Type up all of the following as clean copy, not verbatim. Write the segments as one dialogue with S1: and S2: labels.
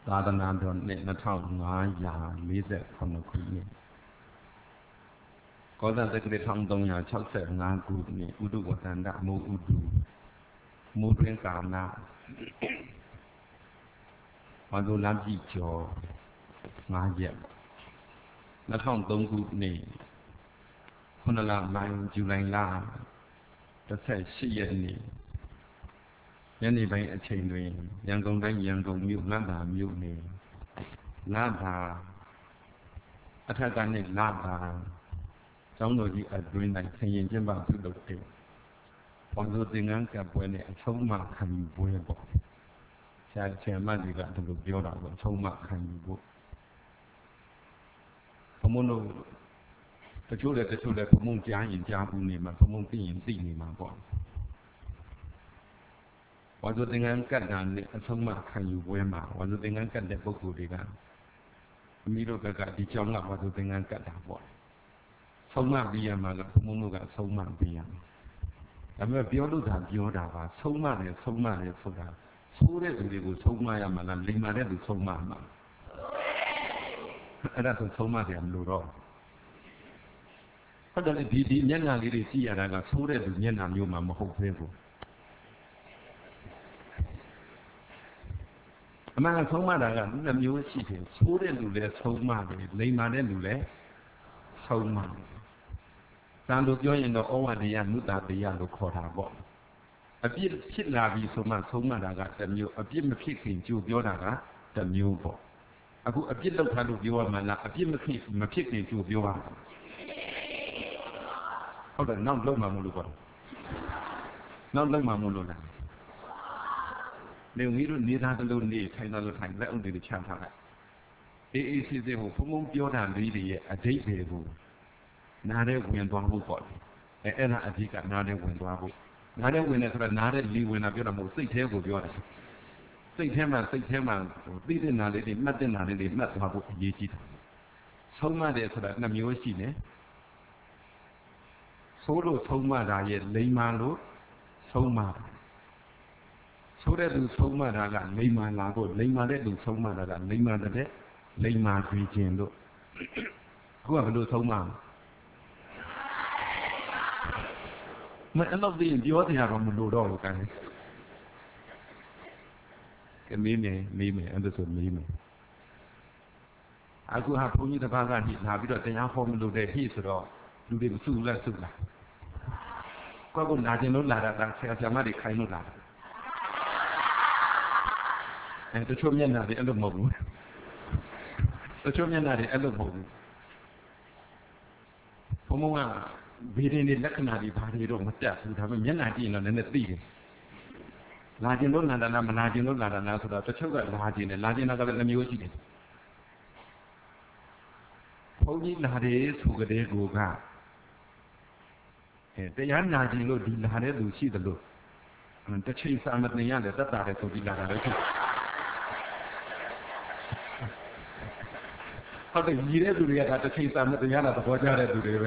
S1: သာသနာတော်နှစ်2548ခုနှစ်ကောသတက္ကရာ1365ခုနှစ်ဥဒုဝတ္တန္တမိုးဥဒုမိုးတွင်ကာလဝါဇုလပြည့်ကျော်5ရက်2003ခုနှစ်9လပိုင်းဇူလိုင်လ18ရက်နေ့ညနေပိုင်းအချိန်တွင်ရန်ကုန်တိုင်းရန်ကုန်မြို့လမ်းသာမြို့နယ်လမ်းသာအထက်ကနေလမ်းသာကျောင်းတော်ကြီးအတွင်း၌ဆင်ရင်ကျင်းပပြုလုပ်တဲ့ဘောင်စုသင်္ကန်းကပ်ပွဲနဲ့အဆုံးအမခံယူပွဲပေါ့ဆရာမကြီးကဒီလိုပြောတာပေါ့အဆုံးအမခံယူဖို့ဘုံမလို့တချို့လည်းဘုံမကြားရင်ကြားဘူးနေမှာဘုံသိရင်သိနေမှာပေါ့ဝါဇုသင်္ကန်းကတ်တာနဲ့အဆုံးအမခံယူပွဲမှာဝါဇုသင်္ကန်းကတ်တဲ့ပုဂ္ဂိုလ်တွေကအမိတို့ကဒီကြောင်းကဝါဇုသင်္ကန်းကတ်တာပေါ့ဆုံးမပြီးရမှာကဘုံတို့ကဆုံးမပြီးရမှာဒါပေမဲ့ပြောလို့သာပြောတာပါဆုံးမတယ်ဆိုတာဆိုးတဲ့သူတွေကိုဆုံးမရမှာလားလိမ္မာတဲ့သူဆုံးမမှာအဲ့ဒါဆိုဆုံးမတယ်မလို့တော့ဟုတ်တယ်ဒီမျက်နှာလေးတွေကြည့်ရတာကဆိုးတဲ့သူမျက်နှာမျိုးမှမဟုတ်သေးဘူးအမှန်ကဆုံးမတာကနှစ်မျိုးရှိတယ်ဆိုးတဲ့လူလည်းဆုံးမတယ်လိမ္မာတဲ့လူလည်းဆုံးမတယ်တန်လို့ပြောရင်တော့ဩဝါဒယနုတတယလို့ခေါ်တာပေါ့အပြစ်ဖြစ်လာပြီဆိုမှဆုံးမတာကတစ်မျိုးအပြစ်မဖြစ်ခင်ကြိုပြောတာကတစ်မျိုးပေါ့အခုအပြစ်လောက်ထားလို့ပြောရမှာလားအပြစ်မဖြစ်ခင်ကြိုပြောရမှာဟုတ်တယ်နောက်လုံးမှမလို့ပေါ့နောက်လုံးမှမလို့လားနေငီးတို့နေသားတလို့နေထိုင်သားလို့ထိုင်လက်အုပ်တွေချထားလိုက်အေးစစ်ကိုဖုံပြောတာလေးတွေရဲ့အဓိပ္ပာယ်ကိုနားထဲဝင်သွားဖို့ပေါ့အဲ့ဒါအဓိကနားထဲဝင်သွားဖို့နားထဲဝင်တယ်ဆိုတော့နားထဲလီဝင်တာပြောတာမဟုတ်စိတ်ထဲကိုပြောတာစိတ်ထဲမှာသိတဲ့နာလေးတွေမှတ်တဲ့နာလေးတွေမှတ်သွားဖို့အရေးကြီးတယ်ဆုံးမတယ်ဆိုတာနှစ်မျိုးရှိတယ်ဆိုးလို့ဆုံးမတာရဲ့လိမ္မာလို့ဆုံးမတာဆိုးတဲ့သူဆုံးမတာကလိမ္မာလာဖို့လိမ္မာတဲ့သူဆုံးမတာကလိမ္မာတဲ့လိမ္မာပြီးခြင်းလို့ခုကဘယ်လိုဆုံးမမအဲ့လိုသိရင်ပြောတရားတော့မလို့တော့ဘူးကဲမေးမယ်အဲ့ဒါဆိုမေးမယ်အခုဟာဘုန်းကြီးတစ်ပါးကဒီလာပြီးတော့တရားဟောမလို့တဲ့ဟိဆိုတော့လူတွေမစုလားကိုယ်နာကျင်လို့လာတာဆရာမတွေခိုင်းလို့လာတာတချို့မျက်နှာတွေအဲ့လိုမဟုတ်ဘူးတချို့မျက်နှာတွေအဲ့လိုမဟုတ်ဘူးဘုံကဗီဒီယိုလက္ခဏာတွေဘာတွေတော့မတက်ဘူးဒါပေမဲ့မျက်နှာကြည့်ရင်တော့နည်းနည်းသိတယ်လာကျင်လို့လာတာလားမလာကျင်လို့လာတာလားဆိုတော့တချို့ကလာကျင်တယ်လာကျင်တာကလည်းမျိုးရှိတယ်ဘုန်းကြီးလာတယ်ဆိုကြတဲ့ကိုကတရားနာကျင်လို့ဒီလာတဲ့သူရှိတယ်လို့တစ်ချိန်စာမတင်ရတယ်တတ်တာတယ်ဆိုပြီးလာတာလည်းရှိဟုတ်တယ်ညီတဲ့သူတွေကဒါတစ်ချိန်စာမတင်ရတာသဘောကျတဲ့သူတွေပဲ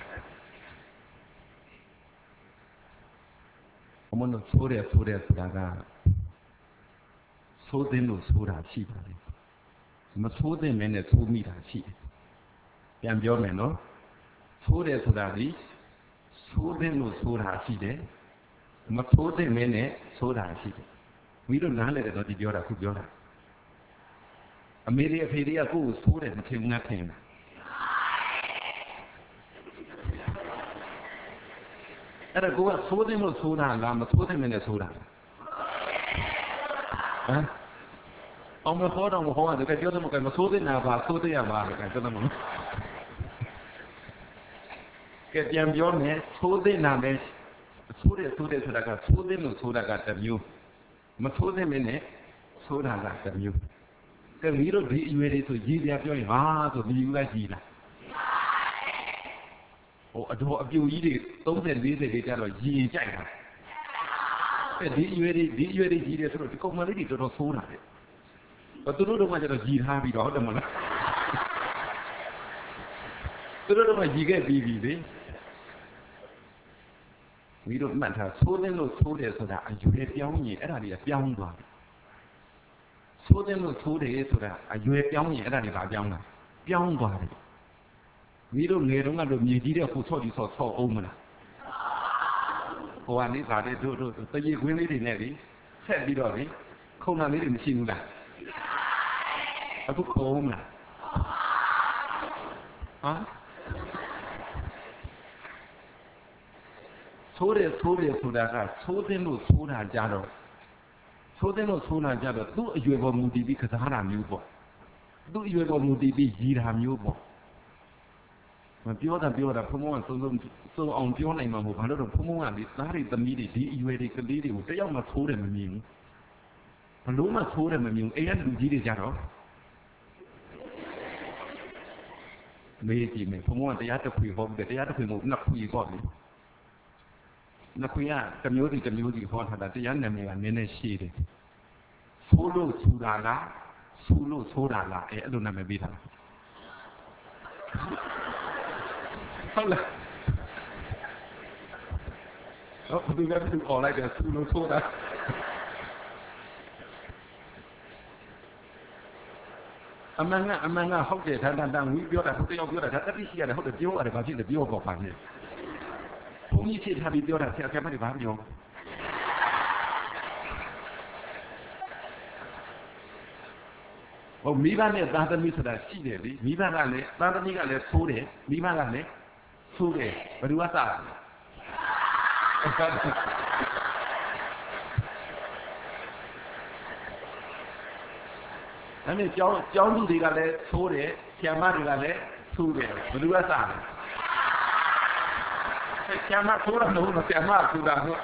S1: ဘုမလို့ဆိုးတယ်ဆိုတာကဆိုးတဲ့လို့ဆိုတာရှိပါတယ်မဆိုးတဲ့မင်းနဲ့ဆိုးမိတာရှိတယ်ပြန်ပြောမယ်နော်ဆိုးတယ်ဆိုတာဒီဆိုးတဲ့လို့ဆိုတာရှိတယ်မဆိုးတဲ့မင်းနဲ့ဆိုတာရှိတယ်မိတို့နားလဲတယ်တော့ဒီပြောတာခုပြောတာအမေရိအဖေတွေကကိုယ်ဆိုးတယ်မထင်ငါထင်တာအဲ့ဒါကိုကဆိုးတယ်လို့ဆိုတာလားမဆိုးတဲ့မင်းနဲ့ဆိုတာဟမ်အောင်မခေါ်တော့မခေါ်ရတယ်ပြောတယ်မကမဆိုးတဲ့နာပါဆိုးတဲ့ရပါလေကဲပြောတယ်မကဲပြန်ပြောမယ်ဆိုးတဲ့နာပဲဆိုးတယ်ဆိုတာကဆိုးတယ်လို့ဆိုတာကတစ်မျိုးမဆိုးတဲ့မင်းနဲ့ဆိုတာကတစ်မျိုးကဲမီးတို့ဒီအရွယ်တွေဆိုရည်ပြပြောရင်ဟာဆိုဒီယူလိုက်ကြည်လားဟိုအတော်အပြူကြီးတွေ30 40တွေကြတော့ရည်ကြိုက်တာဒီအရွယ်တွေကြီးတယ်ဆိုတော့ဒီကောင်မလေးတွေတော်တော်ဆိုးတာတဲ့သူတို့တော့မှကျတော့ရည်ထားပြီးတော့ဟုတ်တယ်မလားသူတို့တော့မှရည်ခဲ့ပြီးပြီလေမီးတို့မှတ်ထားဆိုးတယ်လို့ဆိုးတယ်ဆိုတာအရွယ်ပြောင်းရင်အဲ့ဒါတွေကပြောင်းသွားတယ်ဆိုးတယ်လို့ဆိုးတယ်ဆိုတာအရွယ်ပြောင်းရင်အဲ့ဒါတွေပါပြောင်းတာပြောင်းသွားတယ်မိတို့ငယ်တုန်းကတော့မြေကြီးတဲ့ဟိုဆော့ကြီးဆော့အောင်မလားဟိုကနေပါတဲ့တို့တရေခွင်းလေးတွေနဲ့လေဆက်ပြီးတော့လေခုံနာလေးတွေမရှိဘူးလားအခုခုံးမလားဟမ်ဆိုးတယ်ဆိုတာကဆိုးတယ်လို့ဆိုတာကြတော့ဆိုးတယ်လို့ဆိုတာကြတော့သူ့အရွယ်ပေါ်မူတည်ပြီးကစားတာမျိုးပေါ့သူ့အရွယ်ပေါ်မူတည်ပြီးရည်တာမျိုးပေါ့မပြောတာဘုံဘုံကစုံအောင်ပြောနိုင်မှာမဟုတ်ဘာလို့တော့ဘုံဘုံကလေသားတွေသမီးတွေဒီအရွယ်တွေကလေးတွေကိုတယောက်မှသိုးတယ်မမြင်ဘူးဘလို့မှသိုးတယ်မမြင်ဘူးအိမ်ကလူကြီးတွေကြတော့မေးကြည့်မယ်ဘုံဘုံကတရားတစ်ခွေဟောပြီးတရားတစ်ခွေမဟုတ်နှစ်ခွေပေါ့လေနှစ်ခွေကတစ်မျိုးစီဟောထားတာတရားနာမည်ကနည်းနည်းရှည်တယ်ဆိုးလို့ဆူတာလားဆူလို့ဆိုးတာလားအဲ့လိုနာမည်ပေးထားတာဟုတ်လားဘယ်သူကသူခေါ်လိုက်တယ်ဆူလို့ဆိုတာအမှန်ကဟုတ်တယ်တန်ဝီပြောတာဟုတ်တယောက်ပြောတာဒါတတိရှိရတယ်ဟုတ်တယ်ပြောရတယ်ဘာဖြစ်လဲပြောတော့ပါနဲ့ဘုန်းကြီးဖြစ်ထားပြီးပြောတာဆရာမတွေဘာပြောဟိုမိဘနဲ့သားသမီးဆိုတာရှိတယ်လေမိဘကလည်းသားသမီးကလည်းသိုးတယ်မိဘကလည်းသိုးတယ်ဘယ်သူကစားအဲ့ဒီကျောင်းသူတွေကလည်းသိုးတယ်ဆရာမတွေကလည်းသိုးတယ်ဘယ်သူကစားလဲဆရာမသိုးတာမဟုတ်ဘူးဆရာမသိုးတာဟုတ်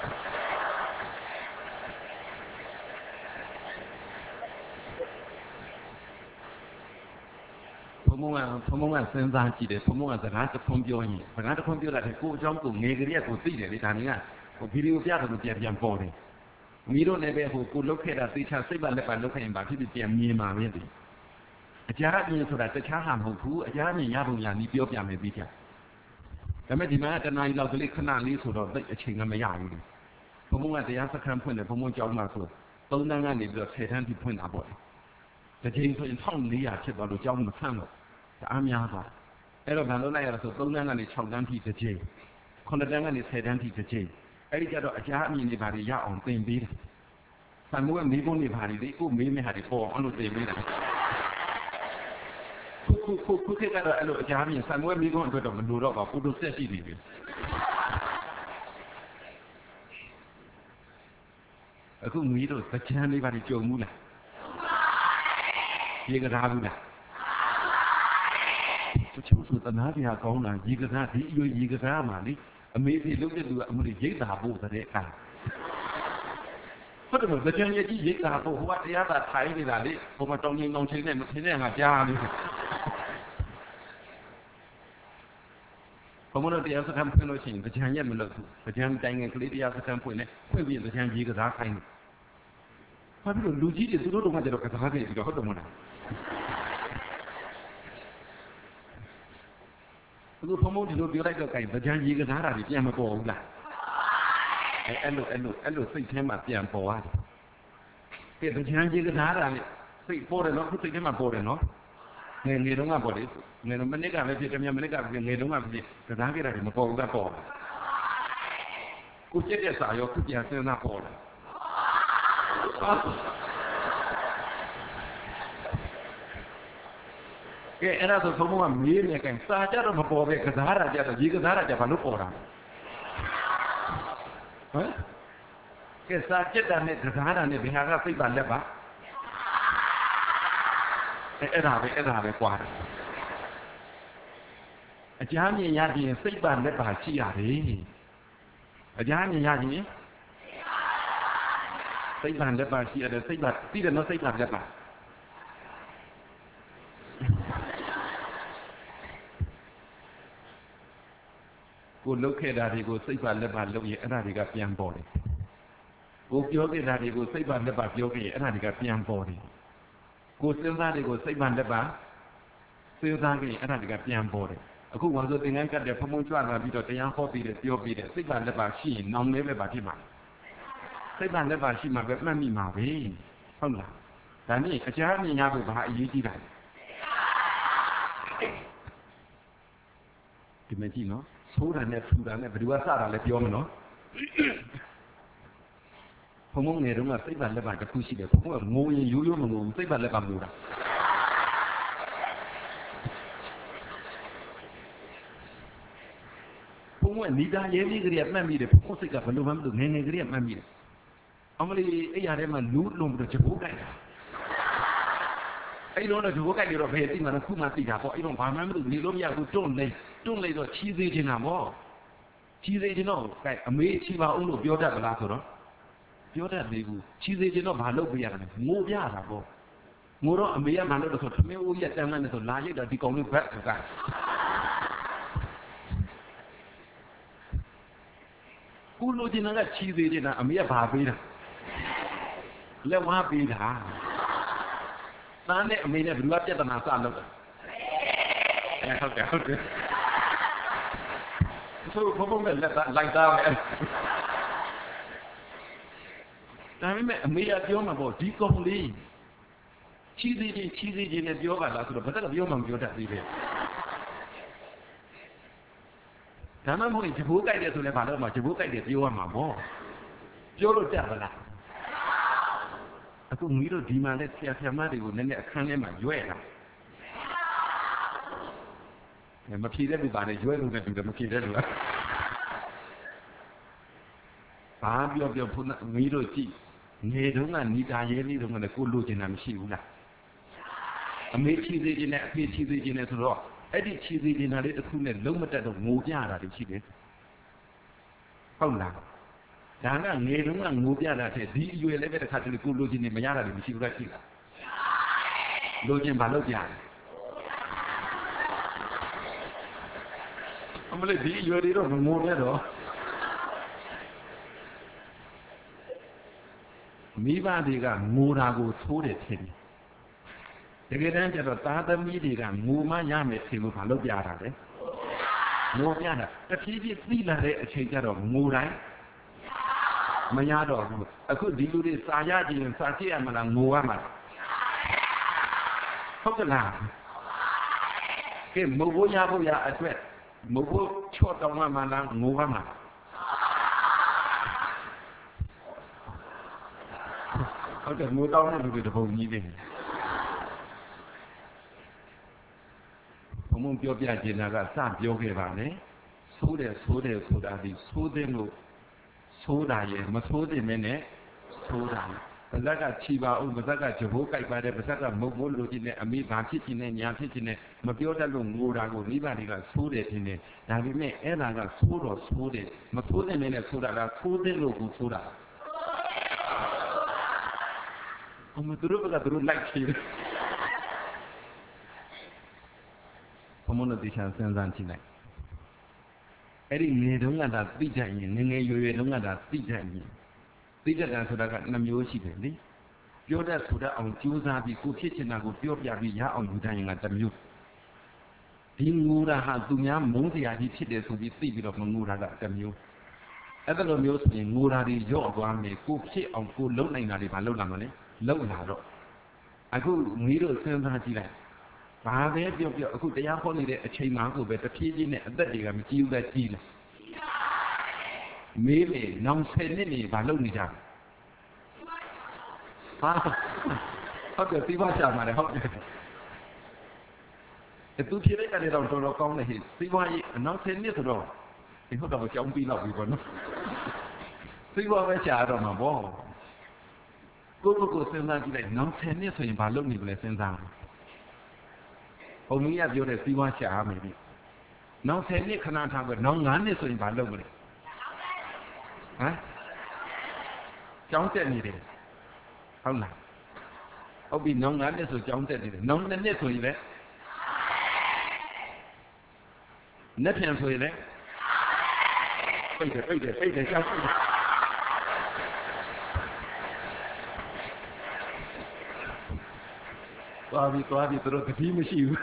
S1: ဘုံဘုံကစဉ်းစားကြည့်တယ်ဘုံဘုံကစကားတစ်ခွန်းပြောရင်စကားတစ်ခွန်းပြောတာတဲ့ကိုအကြောင်းကိုငယ်ကလေးကကိုသိတယ်လေဒါတွေကဟိုဗီဒီယိုပြတယ်လို့ပြန်ပေါ်တယ်မီးတို့လည်းပဲဟိုကိုလုတ်ခဲ့တာသိချစိတ်ပါလက်ပါလုတ်ခဲ့ရင်ဗာဖြစ်ပြန်မြင်မှာပဲလေအကြအမြင်ဆိုတာတခြားဟာမဟုတ်ဘူးအကြအမြင်ရပုံရနီးပြောပြမယ်ပြီးကြဒါပေမဲ့ဒီမှာတနားရီလောက်ကလေးခဏလေးဆိုတော့အချိန်ကမရဘူးဘုံဘုံကတရားစခန်းဖွင့်တယ်ဘုံဘုံကြောင်းမှာဆို3တန်းကနေပြီးတော့10တန်းထိဖွင့်တာပေါ့တစ်ချိန်ဆိုရင်1400ဖြစ်သွားလို့ကြောင်းမဆန့်တော့အားများသွားအဲ့တော့ဘာလို့လိုက်ရလဲဆို3တန်းကနေ6တန်းထိတစ်ချိန်9တန်းကနေ10တန်းထိတစ်ချိန်အဲ့ဒီကြတော့အကြအမြင်တွေဘာတွေရအောင်သင်ပေးတယ်ဆံမိုးကမိဘတွေဘာတွေလေကိုမေးမဲ့ဟာတွေပေါ်အောင်လို့သင်ပေးတာခုခေတ်ကတော့အဲ့လိုအကြအမြင်ဆံမိုးကမိဘအတွက်တော့မလိုတော့ပါဘူးတို့ဆက်ရှိနေပြီအခုမီးတို့သကြမ်းလေးပါကြုံမှုလားရေကစားဘူးလားသူချိုးဆိုတနာပြကောင်းတာရေကစားဒီအရွယ်ရေကစားမှလေအမေကြီးလုပ်တဲ့လူကအမှုတွေရိတ်တာဖို့တဲ့အခါဟုတ်တယ်သကြမ်းရဲ့ကြီးရိတ်တာဖို့ဟိုကတရားသာထိုင်နေတာလေဟိုမှာတောင်းချင်းနဲ့မထင်းတဲ့ငါကြားနေဘုံမလို့တရားစခန်းဖွင့်လို့ရှိရင်သကြမ်းရက်မလို့သကြမ်းတိုင်းငယ်ကလေးတရားစခန်းဖွင့်ပြီးသကြမ်းရေကစားခိုင်းတယ်ဘာဖြစ်လို့လူကြီးတွေသူတို့တော့မှကျတော့ကစားခဲ့ပြီးတော့ဟုတ်တယ်မဟုတ်လားသူဖုံဖုံဒီလိုပြောလိုက်တော့ကြိုင်ဗကြံရေကစားတာတွေပြန်မပေါ်ဘူးလားအဲ့လိုစိတ်ထဲမှာပြန်ပေါ်ရတယ်ကဲဗကြံရေကစားတာလေစိတ်ပေါ်တယ်နော်ခုစိတ်ထဲမှာပေါ်တယ်နော်ငယ်တုန်းကပေါ်တယ်ငယ်မနစ်ကလည်းဖြစ်တယ်မြမနစ်ကဖြစ်ငယ်တုန်းကဖြစ်ကစားခဲ့တာတွေမပေါ်ဘူးကပေါ်ကိုကျက်တဲ့စာရောခုပြန်စဉ်းစားပေါ်တယ်ကဲအဲ့ဒါဆိုဘုံဘုံကမေးနေကြတယ်စာကြတော့မပေါ်ပဲကစားတာကြတော့ရေကစားတာကြဘာလို့ပေါ်တာဟမ်ကဲစာကြက်တာနဲ့ကစားတာနဲ့ဘယ်ဟာကစိတ်ပါလက်ပါအဲ့ဒါပဲကွာအကြမ်းမြင်ရရင်စိတ်ပါလက်ပါရှိရတယ်အကြမ်းမြင်ရရင်စိတ်ပါလက်ပါရှိရတယ်စိတ်ပါသိတယ်နော်စိတ်ပါလက်ပါကိုလုတ်ခဲ့တာတွေကိုစိတ်ပါလက်ပါလုပ်ရင်အဲ့ဒါတွေကပြန်ပေါ်တယ်ကိုပြောခဲ့တာတွေကိုစိတ်ပါလက်ပါပြောခဲ့ရင်အဲ့ဒါတွေကပြန်ပေါ်တယ်ကိုစဉ်းစားတွေကိုစိတ်ပါလက်ပါစဉ်းစားခဲ့ရင်အဲ့ဒါတွေကပြန်ပေါ်တယ်အခုဝါဆိုသင်္ကန်းကတ်တဲ့ဖုံကြွလာပြီးတော့တရားဟောပြီးတယ်ပြောပြီးတယ်စိတ်ပါလက်ပါရှိရင်နောင်လေးပဲပါဖြစ်မှာစိတ်ပါလက်ပါရှိမှပဲမှတ်မိမှာပဲဟုတ်လားဒါနဲ့အကြမ်းမြင်ရဖို့ဘာအရေးကြီးတာလဲဒီမကြည့်နော်ဆိုးတာနဲ့ထူတာနဲ့ဘယ်သူကစတာလဲပြောမနော်ဘုံဘုံငယ်တုန်းကစိတ်ပါလက်ပါတစ်ခုရှိတယ်ဘုံကငိုရင်ရိုးရိုးမငိုဘူးစိတ်ပါလက်ပါငိုတာဘုံကနီးတာရဲလေးကလေးမှတ်မိတယ်ဘုံစိတ်ကဘယ်လိုမှမလုပ်ငယ်ငယ်ကလေးမှတ်မိတယ်အမလေးအဲ့ရထဲမှာလူးလုံးပြီးတော့ဂျပိုးကြိုက်တာအဲ့လုံးတော့ဂျပိုးကြိုက်ပြီးတော့ဘယ်သိမှန်းခုမှသိတာပေါ့အဲ့တော့ဘာမှမလုပ်နေလို့မရဘူးတွန့်လိုက်တော့ချီးသေးချင်တာပေါ့ချီးသေးချင်တော့ကဲအမေချီးပါအောင်လို့ပြောတတ်မလားဆိုတော့ပြောတတ်သေးဘူးချီးသေးချင်တော့ဘာလုပ်ပြရလဲငိုပြတာပေါ့ငိုတော့အမေကမှလုပ်တော့ဆိုသမင်းဦးကြီးတန်းလန်းနေဆိုလာရိတ်တော့ဒီကောင်လေးဘက်ဆိုကကိုလိုချင်တာကချီးသေးချင်တာအမေကဘာပေးတာလက်ဝါးပေးတာသားနဲ့အမေနဲ့ဘယ်သူကပြဿနာစလုပ်တာဟုတ်တယ်ဆိုဘုံဘုံနဲ့လက်သားလိုက်သားပဲဒါပေမဲ့အမေကပြောမှာပေါ့ဒီကောင်လေးချီးသေးခြင်းနဲ့ပြောပါလားဆိုတော့ဘာသက်ပြောမှမပြောတတ်သေးပဲဒါမှမဟုတ်ဂျဘိုးကြိုက်တယ်ဆိုလည်းဘာလို့မှဂျဘိုးကြိုက်တယ်ပြောရမှာပေါ့ပြောလို့တက်ပါလားအခုမီးတို့ဒီမှာလဲဆရာမတွေကိုနည်းနည်းအခန်းထဲမှာရွဲ့လာမဖြေတဲ့လူပါနဲ့ရွဲ့လို့တဲ့လူမဖြေတဲ့လူလားဘာပြောဖုန်းမီးတို့ကြည့်ငယ်တုန်းကနီတာရဲလေးတုန်းကလည်းကိုလိုချင်တာမရှိဘူးလားအမေချီသေးခြင်းနဲ့အဖေချီသေးခြင်းနဲ့ဆိုတော့အဲ့ဒီချီသေးခြင်းလေးတစ်ခုနဲ့လုံးမတက်တော့ငိုပြတာတွေရှိတယ်ဟုတ်လားဒါကငယ်တုန်းကငိုပြတာတဲ့ဒီအရွယ်လည်းပဲတစ်ခါတလေကိုလိုချင်နေမရတာတွေမရှိဘူးလားရှိလားလိုချင်ဘာလုပ်ပြလဲအမလေးဒီအရွယ်တွေတော့ငိုနေတော့မိဘတွေကငိုတာကိုသိုးတယ်ထင်တယ်တကယ်တမ်းကျတော့သားသမီးတွေကငိုမှရမယ်ထင်လို့ဘာလုပ်ပြတာလဲငိုပြတာတဖြည်းဖြည်းသိလာတဲ့အချိန်ကျတော့ငိုတိုင်းမရတော့ဘူးအခုဒီလူတွေစာရကြည့်ရင်စာကြည့်ရမလားငိုရမှာဟုတ်ကလားကဲမဟုတ်ရဖို့ရအတွက်မဟုတ်ချော့တောင်းမှမလားငိုရမှာဟုတ်တယ်ငိုတောင်းတဲ့လူတွေတပုံကြီးနေဘုံပြောပြချင်တာကစပြောခဲ့ပါနဲ့ဆိုးတယ်ဆိုတာဒီဆိုးတဲ့လို့ဆိုးတာရဲ့မဆိုးတဲ့မင်းနဲ့ဆိုးတာပါဇက်ကချီပါဦးပါဇက်ကဂျဘိုးကြိုက်ပါတယ်ပါဇက်ကမုတ်မိုးလိုချင်တဲ့အမိဘာဖြစ်ချင်တဲ့ညာဖြစ်ချင်တဲ့မပြောတတ်လို့ငိုတာကိုမိဘတွေကဆိုးတယ်ထင်တယ်ဒါပေမဲ့အဲ့ဒါကဆိုးတော့ဆိုးတယ်မဆိုးတဲ့မင်းနဲ့ဆိုးတာကဆိုးတဲ့လို့ကိုဆိုးတာအမသူတို့ကသူတို့လိုက်ချင်တယ်ဘုံမလို့ဒီချမ်းစဉ်းစားကြည့်လိုက်အဲ့ဒီငယ်တုန်းကသာသိကြရင်ငယ်ရွယ်တုန်းကသာသိကြရင်သိတတ်တာဆိုတာက2မျိုးရှိတယ်လေပြောတတ်ဆိုတတ်အောင်ကြိုးစားပြီးကိုဖြစ်ချင်တာကိုပြောပြပြီးရအောင်ယူတိုင်းက1မျိုးဒီငိုတာဟာသူများမုန်းစရာကြီးဖြစ်တယ်ဆိုပြီးသိပြီးတော့မငိုတာက1မျိုးအဲ့ဒါလိုမျိုးဆိုရင်ငိုတာတွေရော့သွားမယ်ကိုဖြစ်အောင်ကိုလုံနိုင်တာတွေမလုံလာမလဲလုံလာတော့အခုမီးတို့စဉ်းစားကြည့်လိုက်ဘာပဲပြောအခုတရားဟောနေတဲ့အချိန်မှကိုပဲတဖြည်းဖြည်းနဲ့အသက်တွေကမကြီးဘူးပဲကြီးလာမေးလေနောင်10နှစ်နေဘာလုပ်နေကြလဲဟာဟုတ်တယ်ပြီးပါချာမှာလေဟုတ်တယ်သူဖြည်းဖြည်းကနေတော့တော်တော်ကောင်းတယ်ဟိပြီးပါရေးနောက်10နှစ်ဆိုတော့ဒီဟုတ်တော့ကြောင်းပြီးတော့ပြီပေါ့နော်ပြီးပါပဲချာတော့မှာပေါ့ကိုစဉ်းစားကြည့်လိုက်နောက်10နှစ်ဆိုရင်ဘာလုပ်နေလဲစဉ်းစားဘုံမီးကပြောတဲ့စီးပွားရှာရမယ်ပြီနောက်10နှစ်ခဏထားပဲနောက်9နှစ်ဆိုရင်ဘာလုပ်မလဲဟမ်ကျောင်းတက်နေတယ်ဟုတ်လားဟုတ်ပြီနောက်9နှစ်ဆိုကျောင်းတက်နေတယ်နောက်2နှစ်ဆိုရင်လည်းနှစ်ပြန်ဆိုရင်လည်းပိတ်တယ်ကျောင်းသွားပြီသူတို့တတိမရှိဘူး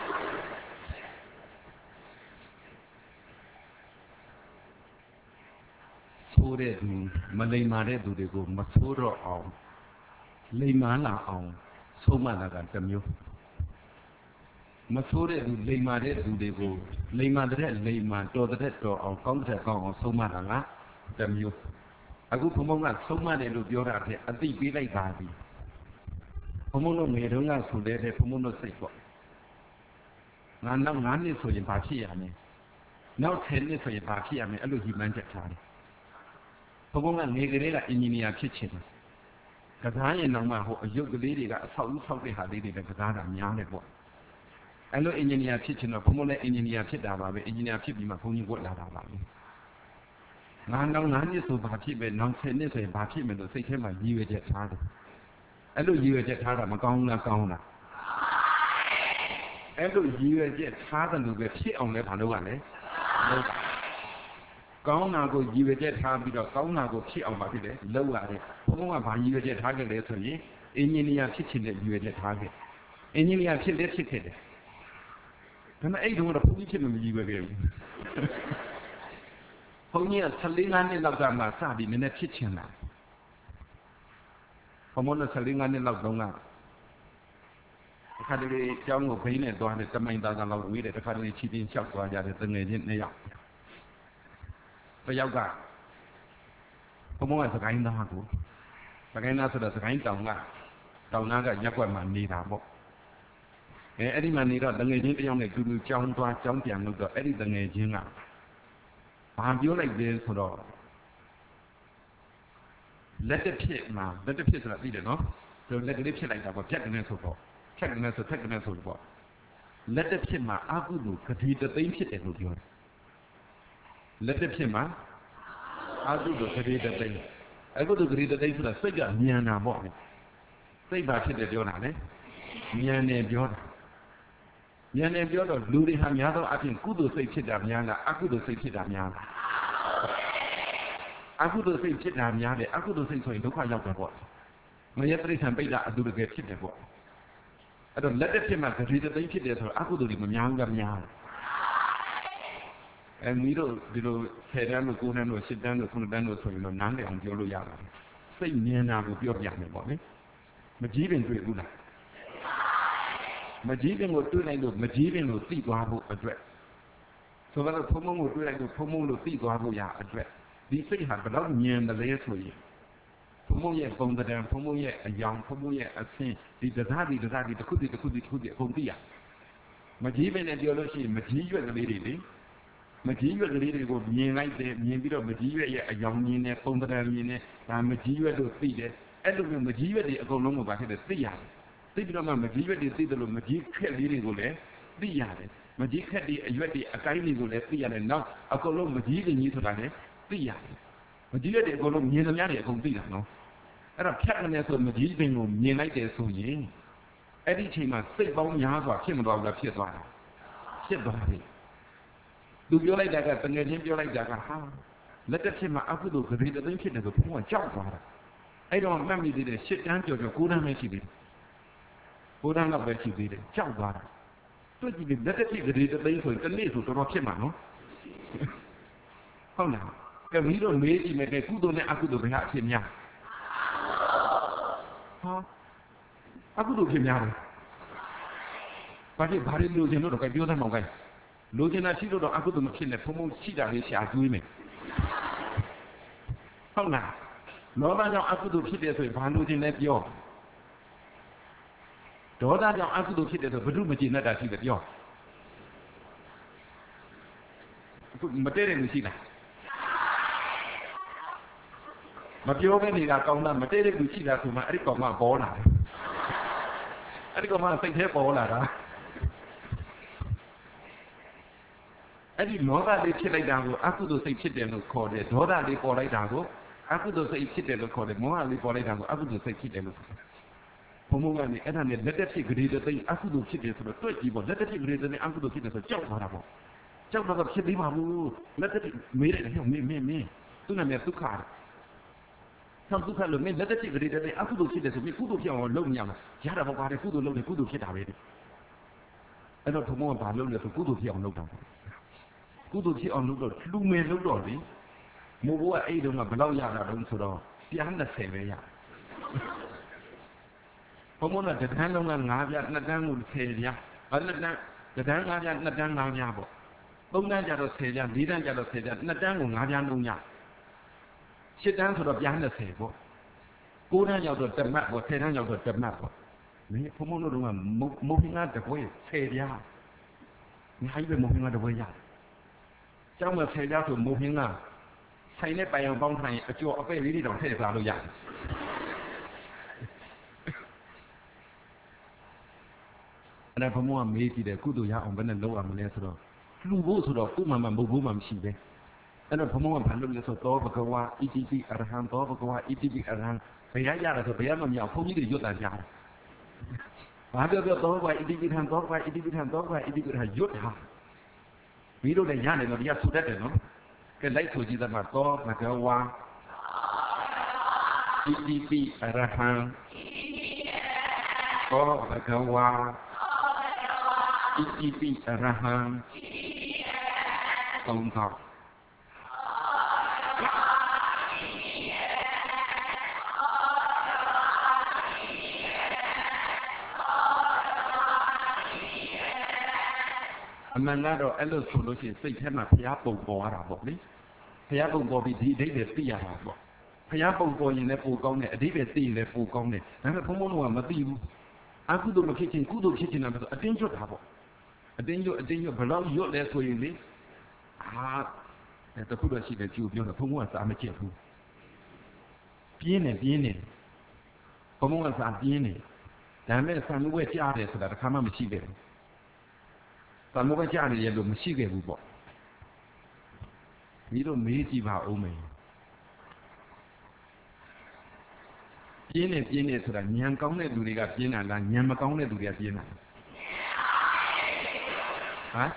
S1: ဆိုးတဲ့သူမလိမ္မာတဲ့သူတွေကိုမဆိုးတော့အောင်လိမ္မာလာအောင်ဆုံးမတာကတစ်မျိုးမဆိုးတဲ့သူလိမ္မာတဲ့သူတွေကိုလိမ္မာတဲ့လိမ္မာတော်တဲ့တော်အောင်ကောင်းတဲ့ကောင်းအောင်ဆုံးမတာကတစ်မျိုးအခုဘုံဘုံကဆုံးမတယ်လို့ပြောတာတဲ့အသိပေးလိုက်ပါပြီဘုံဘုံတို့ငယ်တုန်းကဆိုတဲ့ဘုံဘုံတို့စိတ်ပေါ့ငါနောက်9နှစ်ဆိုရင်ဘာဖြစ်ရမလဲနောက်10နှစ်ဆိုရင်ဘာဖြစ်ရမလဲအဲ့လိုကြီးမှန်းချက်ထားတယ်ဘုံဘုံကငယ်ကလေးကအင်ဂျင်နီယာဖြစ်ချင်တယ်ကစားရင်တော့မှဟိုအယုတ်ကလေးတွေကအဆောက်အဦဆောက်တဲ့ဟာလေးတွေကစားတာများတယ်ပေါ့အဲ့လိုအင်ဂျင်နီယာဖြစ်ချင်တော့ဘုံဘုံလည်းအင်ဂျင်နီယာဖြစ်တာပါပဲအင်ဂျင်နီယာဖြစ်ပြီးမှဘုံကြီးဝတ်လာတာပါပဲငါနောက်9နှစ်ဆိုဘာဖြစ်ပဲနောက်10နှစ်ဆိုရင်ဘာဖြစ်မယ်လို့စိတ်ထဲမှာရည်ရွယ်ချက်ထားတယ်အဲ့လိုရည်ရွယ်ချက်ထားတာမကောင်းဘူးလားကောင်းလားအဲ့လိုရည်ရွယ်ချက်ထားတယ်လို့ပဲဖြစ်အောင်လဲဘာလို့ ကလဲကောင်းတာကိုရည်ရွယ်ချက်ထားပြီးတော့ကောင်းတာကိုဖြစ်အောင်ပါဖြစ်တယ်လောက်ရတယ်ဘုံကဘာရည်ရွယ်ချက်ထားခဲ့လဲဆိုရင်အင်ဂျင်နီယာဖြစ်ချင်တဲ့ရည်ရွယ်ချက်ထားခဲ့အင်ဂျင်နီယာဖြစ်လဲဖြစ်ခဲ့တယ်ဒါပေမဲ့အဲ့တုန်းကတော့ဘုန်းကြီးဖြစ်မှမရည်ရွယ်ခဲ့ဘူးဘုန်းကြီးက14နှစ်လောက်ကမှစပြီးနည်းနည်းဖြစ်ချင်လာဘုံက14နှစ်လောက်တုန်းကအခါတလေကျောင်းကိုဘိန်းနဲ့သွားတယ်တမိုင်သားကလောက်ဝေးတယ်တစ်ခါတလေချီတင်းလျှောက်သွားကြတယ်တငယ်ချင်း2ယောက်တစ်ယောက်ကဘုံကစကိုင်းသားကိုစကိုင်းသားဆိုတော့စကိုင်းတောင်နာကရက်ွက်မှာနေတာပေါ့အဲ့ဒီမှာနေတော့တငယ်ချင်းတစ်ယောက်နဲ့တူတူကျောင်းသွားကျောင်းပြန်လို့တော့အဲ့ဒီတငယ်ချင်းကဘာပြောလိုက်လဲဆိုတော့လက်တစ်ဖြစ်ဆိုတာသိတယ်နော်ဆိုလက်ကလေးဖြစ်လိုက်တာပေါ့ဖြတ်ကနေဆိုပေါ့ဖြတ်ကနေဆိုထက်ကနေဆိုပေါ့လက်တစ်ဖြစ်မှာအကုသိုလ်ဂတိတသိန်းဖြစ်တယ်လို့ပြောတယ်လက်တစ်ဖြစ်မှာအကုသိုလ်ဂတိတသိန်းအကုသိုလ်ဂတိတသိန်းဆိုတာစိတ်ကမြန်တာပေါ့စိတ်ပါဖြစ်တယ်ပြောတာလေမြန်တယ်ပြောတာဉာဏ်နဲ့ပြောတော့လူတွေဟာများသောအားဖြင့်ကုသိုလ်စိတ်ဖြစ်တာများလားအကုသိုလ်စိတ်ဖြစ်တာများလားအကုသိုလ်စိတ်ဖြစ်တာများတယ်အကုသိုလ်စိတ်ဆိုရင်ဒုက္ခရောက်တယ်ပေါ့ငရဲတိရစ္ဆာန်ပိဋကအတူတကယ်ဖြစ်တယ်ပေါ့အဲ့တော့လက်တစ်ဖြစ်မှဂတိတသိန်းဖြစ်တယ်ဆိုတော့အကုသိုလ်တွေမများဘူးကများတယ်မီးတို့ဒီလို10တန်းလို့9တန်းလို့10တန်းလို့9တန်းလို့ဆိုရင်တော့နားလည်အောင်ပြောလို့ရပါတယ်စိတ်မြင်တာကိုပြောပြမယ်ပေါ့လေမကြီးပင်တွေ့ဘူးလားမကြီးပင်ကိုတွေ့လိုက်လို့မကြီးပင်ကိုသိသွားဖို့အတွက်ဆိုတော့ဖုံဖုံကိုတွေ့လိုက်လို့ဖုံဖုံလို့သိသွားဖို့ရအတွက်ဒီစိတ်ဟာဘယ်တော့မြင်တယ်လဲဆိုရင်ဖုံဖုံရဲ့ပုံသဏ္ဍာန်ဖုံဖုံရဲ့အယောင်ဖုံဖုံရဲ့အဆင်းဒီတရားဒီတစ်ခုအကုန်သိရမကြီးပင်နဲ့ပြောလို့ရှိရင်မကြီးရွက်ကလေးတွေလေမကြီးရွက်ကလေးတွေကိုမြင်လိုက်တယ်မြင်ပြီးတော့မကြီးရွက်ရဲ့အယောင်မြင်တယ်ပုံသဏ္ဍာန်မြင်တယ်ဒါမကြီးရွက်လို့သိတယ်အဲ့လိုမျိုးမကြီးရွက်တွေအကုန်လုံးကိုဘာဖြစ်လဲသိရတယ်သိပြီးတော့မှမကြီးရွက်တွေသိတယ်လို့မကြီးခက်လေးတွေကိုလည်းသိရတယ်မကြီးခက်တွေအရွက်တွေအကိုင်းတွေကိုလည်းသိရတယ်နောက်အကုန်လုံးမကြီးတင်ကြီးဆိုတာလည်းသိရတယ်မကြီးရွက်တွေအကုန်လုံးမြင်သမျှတွေအကုန်သိတာနော်အဲ့တော့ဖြတ်ကနေဆိုမကြီးပင်ကိုမြင်လိုက်တယ်ဆိုရင်အဲ့ဒီအချိန်မှာစိတ်ပေါင်းများစွာဖြစ်မသွားဘူးလားဖြစ်သွားတာဖြစ်သွားပြီသူပြောလိုက်တာကတကယ်ချင်းပြောလိုက်တာကဟာလက်တစ်ဖြစ်မှာအကုသိုလ်ဂရေတသိန်းဖြစ်တယ်ဆိုဘုရားကြောက်သွားတာအဲ့တော့မှတ်မိသေးတယ်၈တန်းကျော်9တန်းပဲရှိသေးတယ်9တန်းလောက်ပဲရှိသေးတယ်ကြောက်သွားတာတွေ့ကြည့်လက်တစ်ဖြစ်ဂရေတသိန်းဆိုရင်တစ်နေ့ဆိုတော်တော်ဖြစ်မှာနော်ဟုတ်လားကဲမီးတို့မေးကြည့်မယ်ကဲကုသိုလ်နဲ့အကုသိုလ်ဘယ်ဟာအဖြစ်များဟာအကုသိုလ်ဖြစ်များတယ်ဘာလို့လိုချင်လို့တော့ပြောသမ်းမောင်ကိုင်းလိုချင်တာရှိလို့တော့အကုသိုလ်မဖြစ်နဲ့ဖုံဖုံရှိတာလေးရှာကျွေးမယ်ဟုတ်လားလောဘကြောင့်အကုသိုလ်ဖြစ်တယ်ဆိုရင်ဘာလိုချင်လဲပြောဒေါသကြောင့်အကုသိုလ်ဖြစ်တယ်ဆိုဘု து မကျေနပ်တာရှိတယ်ပြောအခုမတည့်တယ်လို့ရှိလားမပြောဘဲနေတာကောင်းတာမတည့်တဲ့လူရှိတာဆိုမှအဲ့ဒီကောင်ကပေါ်လာတယ်အဲ့ဒီကောင်ကစိတ်ထဲပေါ်လာတာအဲ့ဒီလောဘလေးဖြစ်လိုက်တာကိုအကုသိုလ်စိတ်ဖြစ်တယ်လို့ခေါ်တယ်ဒေါသလေးပေါ်လိုက်တာကိုအကုသိုလ်စိတ်ဖြစ်တယ်လို့ခေါ်တယ်မောဟလေးပေါ်လိုက်တာကိုအကုသိုလ်စိတ်ဖြစ်တယ်လို့ခေါ်တယ်ဘုံဘုံကနေအဲ့ဒါနဲ့လက်တက်ဖြစ်ကြတဲ့သိအကုသိုလ်ဖြစ်တယ်ဆိုတော့တွေ့ကြည့်ပေါ့လက်တက်ဖြစ်ကြတဲ့သိအကုသိုလ်ဖြစ်တယ်ဆိုကြောက်သွားတာပေါ့ကြောက်တော့ဖြစ်သေးပါဘူးလက်တက်မေးတယ်ဟဲ့မင်းသူနာမည်ဒုက္ခဆံဒုက္ခလို့မင်းလက်တက်ဖြစ်ကြတဲ့သိအကုသိုလ်ဖြစ်တယ်ဆိုပြီးကုသိုလ်ဖြစ်အောင်လုပ်နေရမှာရတာပေါ့ပါတယ်ကုသိုလ်လုပ်တယ်ကုသိုလ်ဖြစ်တာပဲအဲ့တော့ဘုံဘုံကဘာလုပ်လဲဆိုကုသိုလ်ဖြစ်အောင်လုပ်တာကုသိုလ်ဖြစ်အောင်လုပ်တော့လူမယ်လုပ်တော့လေမိုးဘိုးကအဲ့တုန်းကဘယ်လောက်ရတာတုန်းဆိုတော့120ပဲရဘုံဘုံကတဒန်းလုံးက9ပြ2တန်းကို10ပြ2တန်းတဒန်း9ပြ2တန်း9ပြပေါ့3တန်းကျတော့10ပြ4တန်းကျတော့10ပြ2တန်းကို9ပြလုံးရ10တန်းဆိုတော့ပြား20ပေါ့9တန်းရောက်တော့တမတ်ပေါ့10တန်းရောက်တော့တမတ်ပေါ့မင်းဘုံဘုံတို့ကမုတ်ဟင်းကတပွဲ10ပြနိုင်ပဲမုတ်ဟင်းကတပွဲရကျောင်းမှာ10ပြဆိုမုတ်ဟင်းကဆိုင်နဲ့ပိုင်အောင်ပေါင်းထိုင်အကျော်အပဲ့လေးတွေတောင်ထည့်စားလို့ရတယ်အဲ့ဒါဘုံဘုံကမေးကြည့်တယ်ကုသိုလ်ရအောင်ဘယ်နဲ့လုပ်ရမလဲဆိုတော့လူဖို့ဆိုတော့ကိုမှမမဟုတ်ဘူးမှမရှိပဲအဲ့တော့ဘုံဘုံကဘာလုပ်လဲဆိုတော့ဘဂဝါဣတိပိအရဟံသောဘဂဝါဣတိပိအရဟံဘယ်ရရတယ်ဆိုဘယ်ရမမြောက်ဘုန်းကြီးတွေရွတ်တာကြားတယ်ဘာပြောသောဘဂဝါဣတိပိထံသောဘဂဝါဣတိပိထံသောဘဂဝါဣတိပိထံရွတ်တာမီးတို့လည်းရတယ်တော့ဒီကဆူတတ်တယ်နော်ကဲလိုက်ဆိုကြည့်သမှာသောဘဂဝါဣတိပိအရဟံသောဘဂဝါဣတိပိအရဟံသုံးခေါက်အမှန်ကတော့အဲ့လိုဆိုလို့ရှိရင်စိတ်ထဲမှာဘုရားပုံပေါ်ရတာပေါ့လေဘုရားပုံပေါ်ပြီးဒီအဓိပ္ပာယ်သိရတာပေါ့ဘုရားပုံပေါ်ရင်လည်းပိုကောင်းတယ်အဓိပ္ပာယ်သိရင်လည်းပိုကောင်းတယ်ဒါပေမဲ့ဘုံဘုံတို့ကမသိဘူးအကုသိုလ်မဖြစ်ချင်းကုသိုလ်ဖြစ်ချင်းတာဆိုအတင်းကျွတ်တာပေါ့အတင်းကျွတ်ဘလောက်ရွတ်လဲဆိုရင်လေတခုတော့ရှိတယ်ကြည့်ပြောတော့ဘုံဘုံကစာမကျက်ဘူးပြင်းနေဘုံဘုံကစာပြင်းနေဒါပေမဲ့ဆံလို့ပဲကြားတယ်ဆိုတာတစ်ခါမှမရှိခဲ့ဘူးဆံလို့ပဲကြားနေရလို့မရှိခဲ့ဘူးပေါ့ဒီလိုမေးကြည့်ပါဦးမယ်ပြင်းနေဆိုတာဉာဏ်ကောင်းတဲ့လူတွေကပြင်းတာလားဉာဏ်မကောင်းတဲ့လူတွေကပြင်းတာဟမ်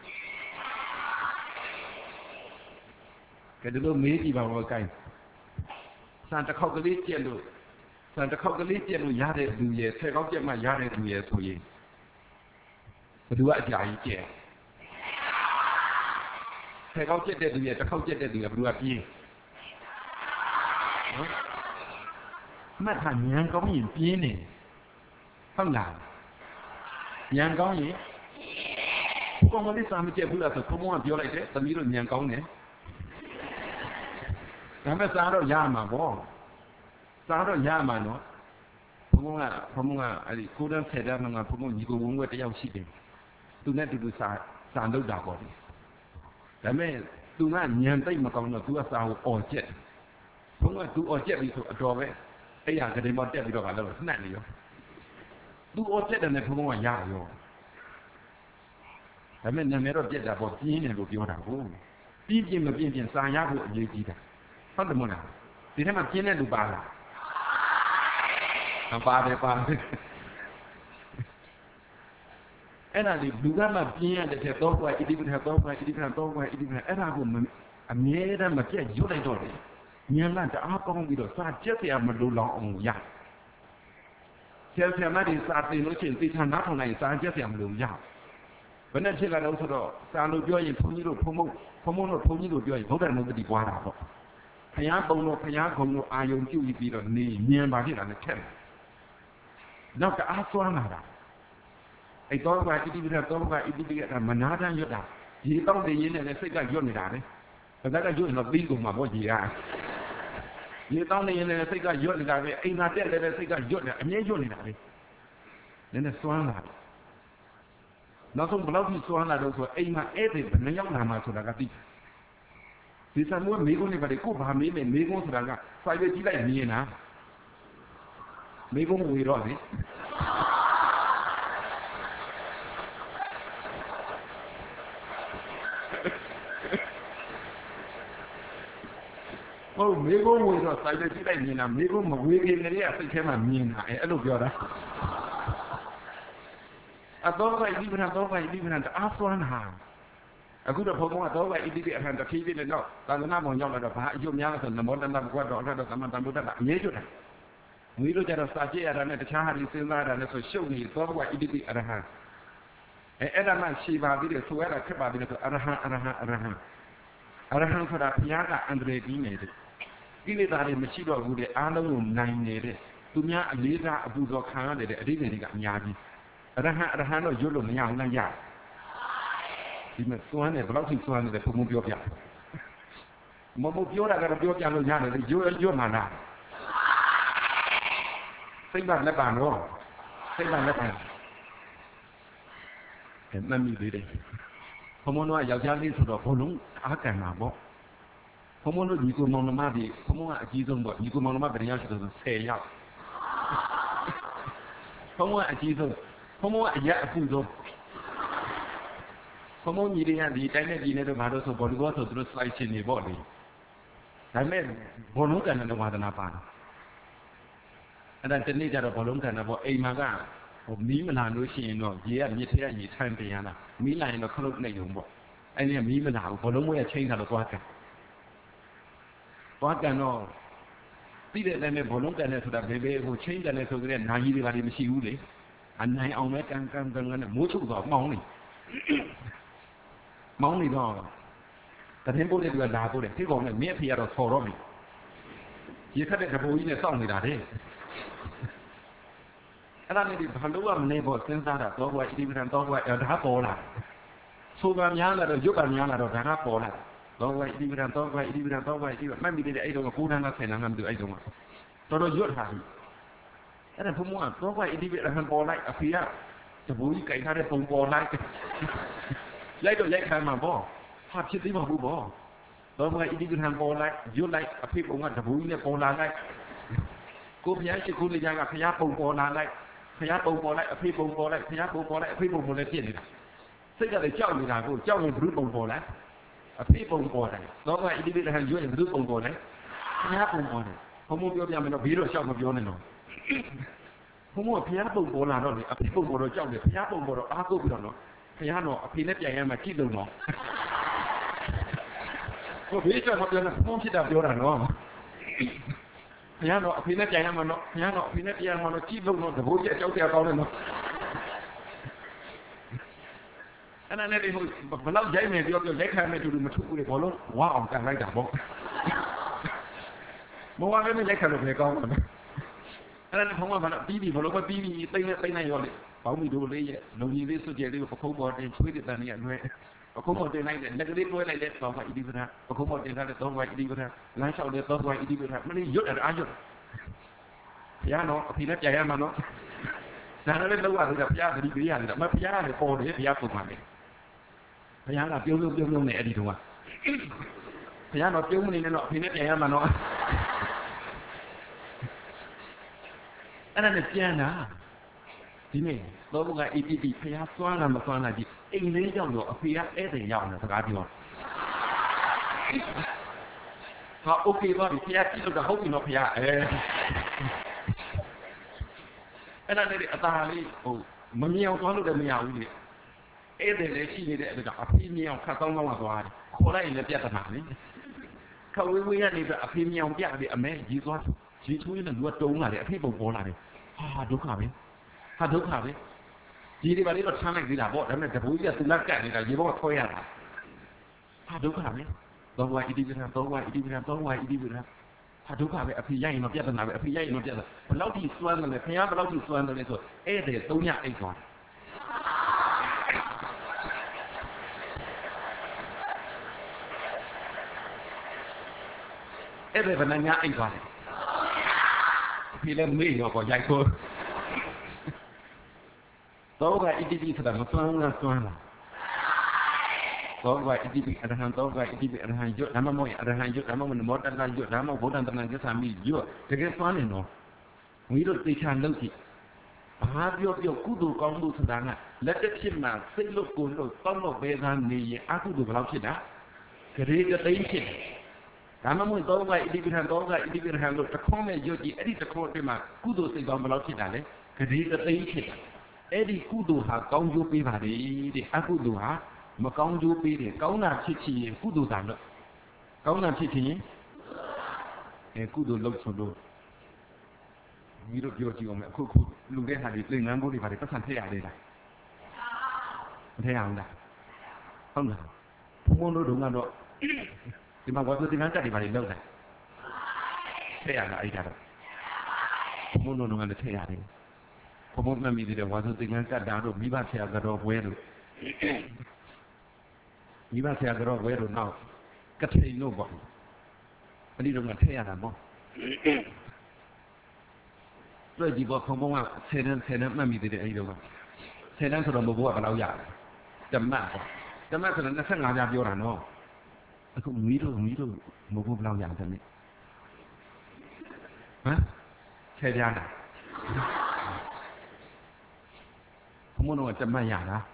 S1: ကဲဒီလိုမေးကြည့်ပါဦးကိုင်းစံတစ်ခေါက်ကလေးကျက်လို့ရတဲ့လူရဲ့ဆယ်ခေါက်ကျက်မှရတဲ့လူရဲ့ဆိုရင်ဘယ်သူကအကြာကြီးကျက်ဆယ်ခေါက်ကျက်တဲ့လူရဲ့တစ်ခေါက်ကျက်တဲ့လူရဲ့ဘယ်သူကပြေးနော်မှတ်ထားဉာဏ်ကောင်းရင်ပြင်းနေဟုတ်လားဉာဏ်ကောင်းရင်ကိုယ်မလေးစာမကျက်ဘူးလားဆိုဘုံဘုံကပြောလိုက်တယ်သမီးတို့ဉာဏ်ကောင်းတယ်ဒါပေမဲ့စားတော့ရမှာပေါ့စားတော့ရမှာနော်ဘုံဘုံကအဲ့ဒီကိုယ်တန်း10တန်းကဘုံဘုံညီကိုဝုန်းွက်တယောက်ရှိတယ်သူနဲ့တူစာလုပ်တာပေါ့ဒါပေမဲ့သူကဉာဏ်သိမ့်မကောင်းတော့သူကစာကိုអော်ကျက်ဘုံကသူអော်ကျက်ပြီဆိုအတော်ပဲအဲ့ရကလေးမောတက်ပြီးတော့ကလည်းနှက်နေရောသူអော်ကျက်တယ်နဲ့ဘုံကရရောဒါပေမဲ့နာမည်တော့ပြက်တာပေါ့ပြင်းတယ်လို့ပြောတာကိုပြင်းမပြင်းစာရဖို့အရေးကြီးတာဟုတ်တယ်မို့လားဒီထဲမှာပြင်းတဲ့လူပါလားပါတယ်အဲ့ဒါလေးလူကမှပြင်းရတဲ့တဲ့တော့ကွာဣတိပ္ပံတော့ကွာဣတိပ္ပံအဲ့ဒါကိုအမြဲတမ်းမပြတ်ရွတ်လိုက်တော့တယ်ဉာဏ်နဲ့တအားကောင်းပြီးတော့စာကျက်စရာမလိုလောက်အောင်ရဆရာမတွေစာသင်လို့ရှိရင်သိချာနားထောင်လိုက်စာကျက်စရာမလိုရဘယ်နဲ့ဖြစ်လာတော့ဆိုတော့စာလို့ပြောရင်ဘုန်းကြီးတို့ဘုံတို့ဘုန်းကြီးတို့ပြောရင်ဗုဒ္ဓနုပတိပွားတာပေါ့ဘုရားပုံတို့ဘုရားခုံတို့အာယုံပြုပြီးတော့နေဉာဏ်ပါဖြစ်တာနဲ့ထက်တယ်နောက်တအားစွမ်းလာတာအဲ့တော့ကဣတိပိဋကမနာတမ်းရွတ်တာရေတောက်နေရင်းနဲ့စိတ်ကရွတ်နေတာလေဒါကရွတ်ရင်တော့ပြီးကုန်မှာပေါ့ကြီးကရေတောက်နေရင်းနဲ့စိတ်ကရွတ်နေတာပဲအိမ်သာတက်လည်းစိတ်ကရွတ်နေတာအမြဲရွတ်နေတာလေနည်းနည်းစွမ်းလာတယ်နောက်ဆုံးဘယ်လောက်ထိစွမ်းလာတော့ဆိုအိမ်မှာဧည့်သည်ဘယ်နှယောက်လာမှဆိုတာကသိဒီစံမိုးမိကုန်းနေပါတယ်ကိုဘာမေးမယ်မိကုန်းဆိုတာကစာရွက်ကြည့်လိုက်မြင်တာမိကုန်းဝေတော့လေဟုတ်မိကုန်းဝေတော့စာရွက်ကြည့်လိုက်မြင်တာမိကုန်းမဝေခင်တည်းကစိတ်ထဲမှာမြင်တာအဲ့လိုပြောတာအတော့ကဣတိပ္ပံတော့ကဣတိပ္ပံတအားစွမ်းတာအခုတော့ဘုံကတော့ဣတိပိအထံတတိပိနဲ့တော့သာသနာ့ဘောင်ရောက်လာတော့ဘာအယုတ်များလဲဆိုနမောတဏ္ဍဘုရားတော်အဲ့တော့သမန္တန်ဘုဒ္ဓကအမြဲကျွတ်တယ်။ဝီတို့ကြတော့စာကြည့်ရတာနဲ့တခြားဟာဒီစဉ်းစားရတာနဲ့ဆိုရှုပ်နေသောဘဝဣတိပိအရဟံအဲ့ဒါမှရှိပါသေးတယ်ဆိုရတာခက်ပါသေးတယ်ဆိုအရဟံဆိုတာဘုရားကအန္တရာယ်ကြီးနေတယ်။ကိလေသာတွေမရှိတော့ဘူးတဲ့အားလုံးကိုနိုင်နေတဲ့သူများအလေးစားအပူဇော်ခံရတယ်တဲ့အဓိပ္ပာယ်တွေကအများကြီးအရဟံတော့ရွတ်လို့မရဘူးလားရဒီမဲ့စွမ်းတယ်ဘယ်လောက်ထိစွမ်းတယ်ဘုံဘုံပြောပြမဟုတ်ပြောတာကတော့ပြောပြလို့ရတယ်ရွတ်မှလားစိတ်ကလက်ပါနော်စိတ်ကလက်ပါမှတ်မိသေးတယ်ဘုံဘုံတို့ကယောက်ျားလေးဆိုတော့ဘုံလုံးအားကန်တာပေါ့ဘုံဘုံတို့ညီကိုမောင်နှမတွေဘုံဘုံကအကြီးဆုံးပေါ့ညီကိုမောင်နှမဘယ်နှယောက်ရှိတယ်ဆို10ယောက်ဘုံဘုံကအကြီးဆုံးဘုံဘုံကအရက်အပူဆုံးဘုံဘုံညီတွေကဒီတိုင်းနဲ့ပြည်နေတော့ဘာလို့ဆိုဘောလူဘောဆိုသူတို့ slide ရှင်နေပေါ့လေဒါပေမဲ့ဘောလုံးကန်တဲ့ဝါဒနာပါတာအဲ့ဒါတနေ့ကျတော့ဘောလုံးကန်တာပေါ့အိမ်မှာကမီးမလာလို့ရှိရင်တော့ရေကမြစ်ထဲကရေထမ်းတင်ရတာမီးလာရင်တော့ခလုတ်နေုံပေါ့အဲ့ဒီကမီးမလာဘူးဘောလုံးမွေးကချိန်တာတော့သွားကန်တော့သိတဲ့အတိုင်းပဲဘောလုံးကန်တယ်ဆိုတာဘယ်ဟိုချိန်ကန်တယ်ဆိုကြတဲ့နာကြီးတွေဘာတွေမရှိဘူးလေအနိုင်အောင်ပဲကန်နဲ့မိုးချုပ်တော့မောင်းနေတော့တရင်ပို့တဲ့သူကလာပို့တယ်ဒီကောင်နဲ့မြက်ဖေရတော့ဆော်တော့ပြီရေခတ်တဲ့တပိုးကြီးနဲ့စောင့်နေတာတဲ့အဲ့ဒါနဲ့ဒီဘာလို့မနေဖို့စဉ်းစားတာတော့ဘွားဣတိပ္ပံတော့ဘွားဒါပေါ်လာဆိုကများလာတော့ရုပ်ကများလာတော့ဒါကပေါ်လာတော့ဘွားဣတိပ္ပံတော့ဘွားဣတိပ္ပံတော့ဘွားဣတိပ္ပံမှတ်မိတဲ့အဲ့တော့9တန်းက10တန်းကမသိအဲ့တော့တော်ရွတ်ထားပြီအဲ့ဒါဘုံကတော့ဘွားဣတိပ္ပံပေါ်လိုက်အဖေကတပိုးကြီးကြိုင်ထားတဲ့ပုံပေါ်လိုက်တော့ရိုက်ခံမှာပေါ့ဟာဖြစ်သေးမှာဘူးပေါ့တော့ဘွားဣတိပ္ပံပေါ်လိုက်ရွတ်လိုက်အဖေပုံကတပိုးကြီးနဲ့ပေါ်လာလိုက်ကိုဖျားရှိခိုးနေကြကဖျားပုံပေါ်လာလိုက်ဖျားပုံပေါ်လိုက်အဖေပုံပေါ်လိုက်ဖျားပုံပေါ်လိုက်အဖေပုံပေါ်လိုက်ဖြစ်နေတာစိတ်ကလည်းကြောက်နေတာကိုကြောက်ရင်ဘုရုပုံပေါ်လိုက်အဖေပုံပေါ်တယ်တော့ကဣတိပိဋကဟန်ရွရင်ဘုရုပုံပေါ်တယ်ဖျားပုံပေါ်တယ်ဘုံဘုံပြောပြမယ်တော့ဘေးတော့ရှောက်မပြောနဲ့တော့ဘုံဘုံဖျားပုံပေါ်လာတော့လေအဖေပုံပေါ်တော့ကြောက်တယ်ဖျားပုံပေါ်တော့အားကိုးပြီးတော့ဖျားတော့အဖေနဲ့ပြန်ရမှကြည့်လို့တော့ကိုဘေးရှောက်မပြောနဲ့ဘုံဖြစ်တာပြောတာနော်ဘုရားတော့အဖေနဲ့ပြန်ရမှာတော့ဘုရားတော့အဖေနဲ့ပြန်ရမှာတော့ကြည့်လို့တော့တဘိုးကြီးအကြောက်တရားကောင်းတယ်နော်အဲ့ဒါနဲ့ဒီဘလောက်ရိုက်မယ်ပြောရိုက်ခံမယ်တူတူမထုဘူးလေဘောလုံးဝါအောင်ကန်လိုက်တာပေါ့မဝါလည်းရိုက်ခံလို့ပဲကောင်းတယ်အဲ့ဒါနဲ့ဘုံကဘာလို့ပြီးပြီဘလို့ပဲပြီးပြီတိတ်နေရောလေပေါင်းမိတို့လေးရဲ့လုံကြီးလေးစွတ်ကြဲလေးကိုပခုံးပေါ်တင်ချွေးတဲ့တန်ကြီးကလွဲပခုံးပေါ်တင်လိုက်တဲ့လက်ကလေးတွဲလိုက်တဲ့တော့ကဣတိပ္ပံပခုံးပေါ်တင်ထားတဲ့တော့ကဣတိပ္ပံလမ်းလျှောက်တဲ့တော့ကဣတိပ္ပံမလေးရွတ်တယ်အားရွတ်ဘုရားတော့အဖေနဲ့ပြန်ရမှာနော်ဒါလည်းလောက်ရတယ်ဘုရားသတိပေးရတယ်မဘုရားလည်းပေါ်တယ်ဘုရားပုံမှန်တယ်ဘုရားကပြုံးနေအဲ့ဒီတုန်းကဘုရားတော့ပြုံးမနေနဲ့တော့အဖေနဲ့ပြန်ရမှာနော်အဲ့ဒါနဲ့ပြန်တာဒီနေ့တော့က EPP ဖျားစွမ်းလာမစွမ်းလာကြည့်အိမ်လေးရောက်တော့အဖေကဧည့်သည်ရောက်နေစကားပြောဟာโอเคပါပြီဖျားကြည့်လို့ဟုတ်ပြီနော်ဖျားအဲ့ဒါနဲ့အသာလေးဟိုမမြင်အောင်သွားလို့လည်းမရဘူးလေဧည့်သည်လည်းရှိနေတဲ့အဲ့ဒါအဖေမြင်အောင်ခတ်ကောင်းသွားတယ်ခေါ်လိုက်ရင်လည်းပြတ်တာလေခဝေးကနေပြီးအဖေမြင်အောင်ပြပြီးအမဲကြီးသွားကြီးချွေးနဲ့လူကတုံးလာတယ်အဖေပုံပေါ်လာတယ်ဟာဒုက္ခပဲဟာဒုက္ခပဲဒီတွေပါလေးတော့ဆန်းလိုက်သေးတာပေါ့ဒါပေမဲ့တပူကြီးကသူလက်ကတ်နေတာရေဘောကဆွဲရတာဟာဒုက္ခပဲတော့ဝိုင်းဣတိပ္ပံတော့ဝိုင်းဣတိပ္ပံတော့ဝိုင်းဣတိပ္ပံဟာဒုက္ခပဲအဖေရိုက်ရင်တော့ပြဿနာပဲအဖေရိုက်ရင်တော့ပြဿနာဘယ်လောက်ထိစွမ်းတယ်လဲခင်ဗျားဘယ်လောက်ထိစွမ်းတယ်လဲဆိုဧည့်သည်3ညအိတ်သွားဧည့်သည်ဘယ်နှညအိတ်သွားလဲအဖေလည်းမေ့ရောပေါ့ရိုက်ဖို့တော့ကဣတိပိဆိုတာမစွမ်းလားစွမ်းလားတော့ကဣတိပိအရဟံတော့ကဣတိပိအရဟံရွတ်ဓမ္မမောအရဟံရွတ်ဓမ္မမနမောတ္တကရွတ်ဓမ္မဗုဒ္ဓံတဏ္ဍကိသမိရွတ်တကယ်စွမ်းနေတော့ဝီတို့သိချာလုပ်ကြည့်ဘာပြောကုသိုလ်ကောင်းမှုဆိုတာကလက်တစ်ဖြစ်မှစိတ်လို့ကိုယ်လို့တောင်းလို့ပဲသားနေရင်အကုသိုလ်ဘယ်လောက်ဖြစ်တာဂရေကသိန်းဖြစ်တယ်ဓမ္မမို့တော့ကဣတိပိထံတော့ကဣတိပိထံလို့တခေါနဲ့ရွတ်ကြည့်အဲ့ဒီတခေါအတွင်းမှာကုသိုလ်စိတ်ကောင်းဘယ်လောက်ဖြစ်တာလဲဂရေကသိန်းဖြစ်တယ်အဲ့ဒီကုသိုလ်ဟာကောင်းကျိုးပေးပါလေတဲ့အကုသိုလ်ဟာမကောင်းကျိုးပေးတယ်ကောင်းတာဖြစ်ချင်ရင်ကုသိုလ်သာလို့ကောင်းတာဖြစ်ချင်ရင်ကုသိုလ်လုပ်ဆိုလို့မိတို့ပြောကြည့်အောင်မယ်အခုလူတဲ့ဟာတွေပြင်ငန်းဖို့တွေပါတယ်ပတ်စံထည့်ရသေးလားမထည့်ရဘူးလားဟုတ်လားဘုံတို့ကတော့ဒီမှာဝါသတင်္ကန်းတက်တွေပါတယ်လောက်တယ်ထည့်ရလားအဲ့ဒါတော့ဘုံလုံးကလည်းထည့်ရတယ်ဘုံမှတ်မိတဲ့ဝါဆိုသင်္ကန်းကတ်တာတို့မိဘဆရာကတော့ဝဲတို့မိဘဆရာကတော့ဝဲတို့နောက်ကထိန်တို့ပေါ့အဲ့ဒီတော့ကထည့်ရတာပေါ့တွေ့ကြည့်ပေါ့ဘုံက10 တန်းမှတ်မိတဲ့အဲ့ဒီတော့က10 တန်းဆိုတော့ဘုံကဘယ်လောက်ရလဲတမတ်ပေါ့တမတ်ဆိုတော့25ပြပြောတာနော်အခုမီးတို့ဘုံဘယ်လောက်ရတယ်လဲဟမ်10 ပြားလားဘုံတော့တမတ်ရလား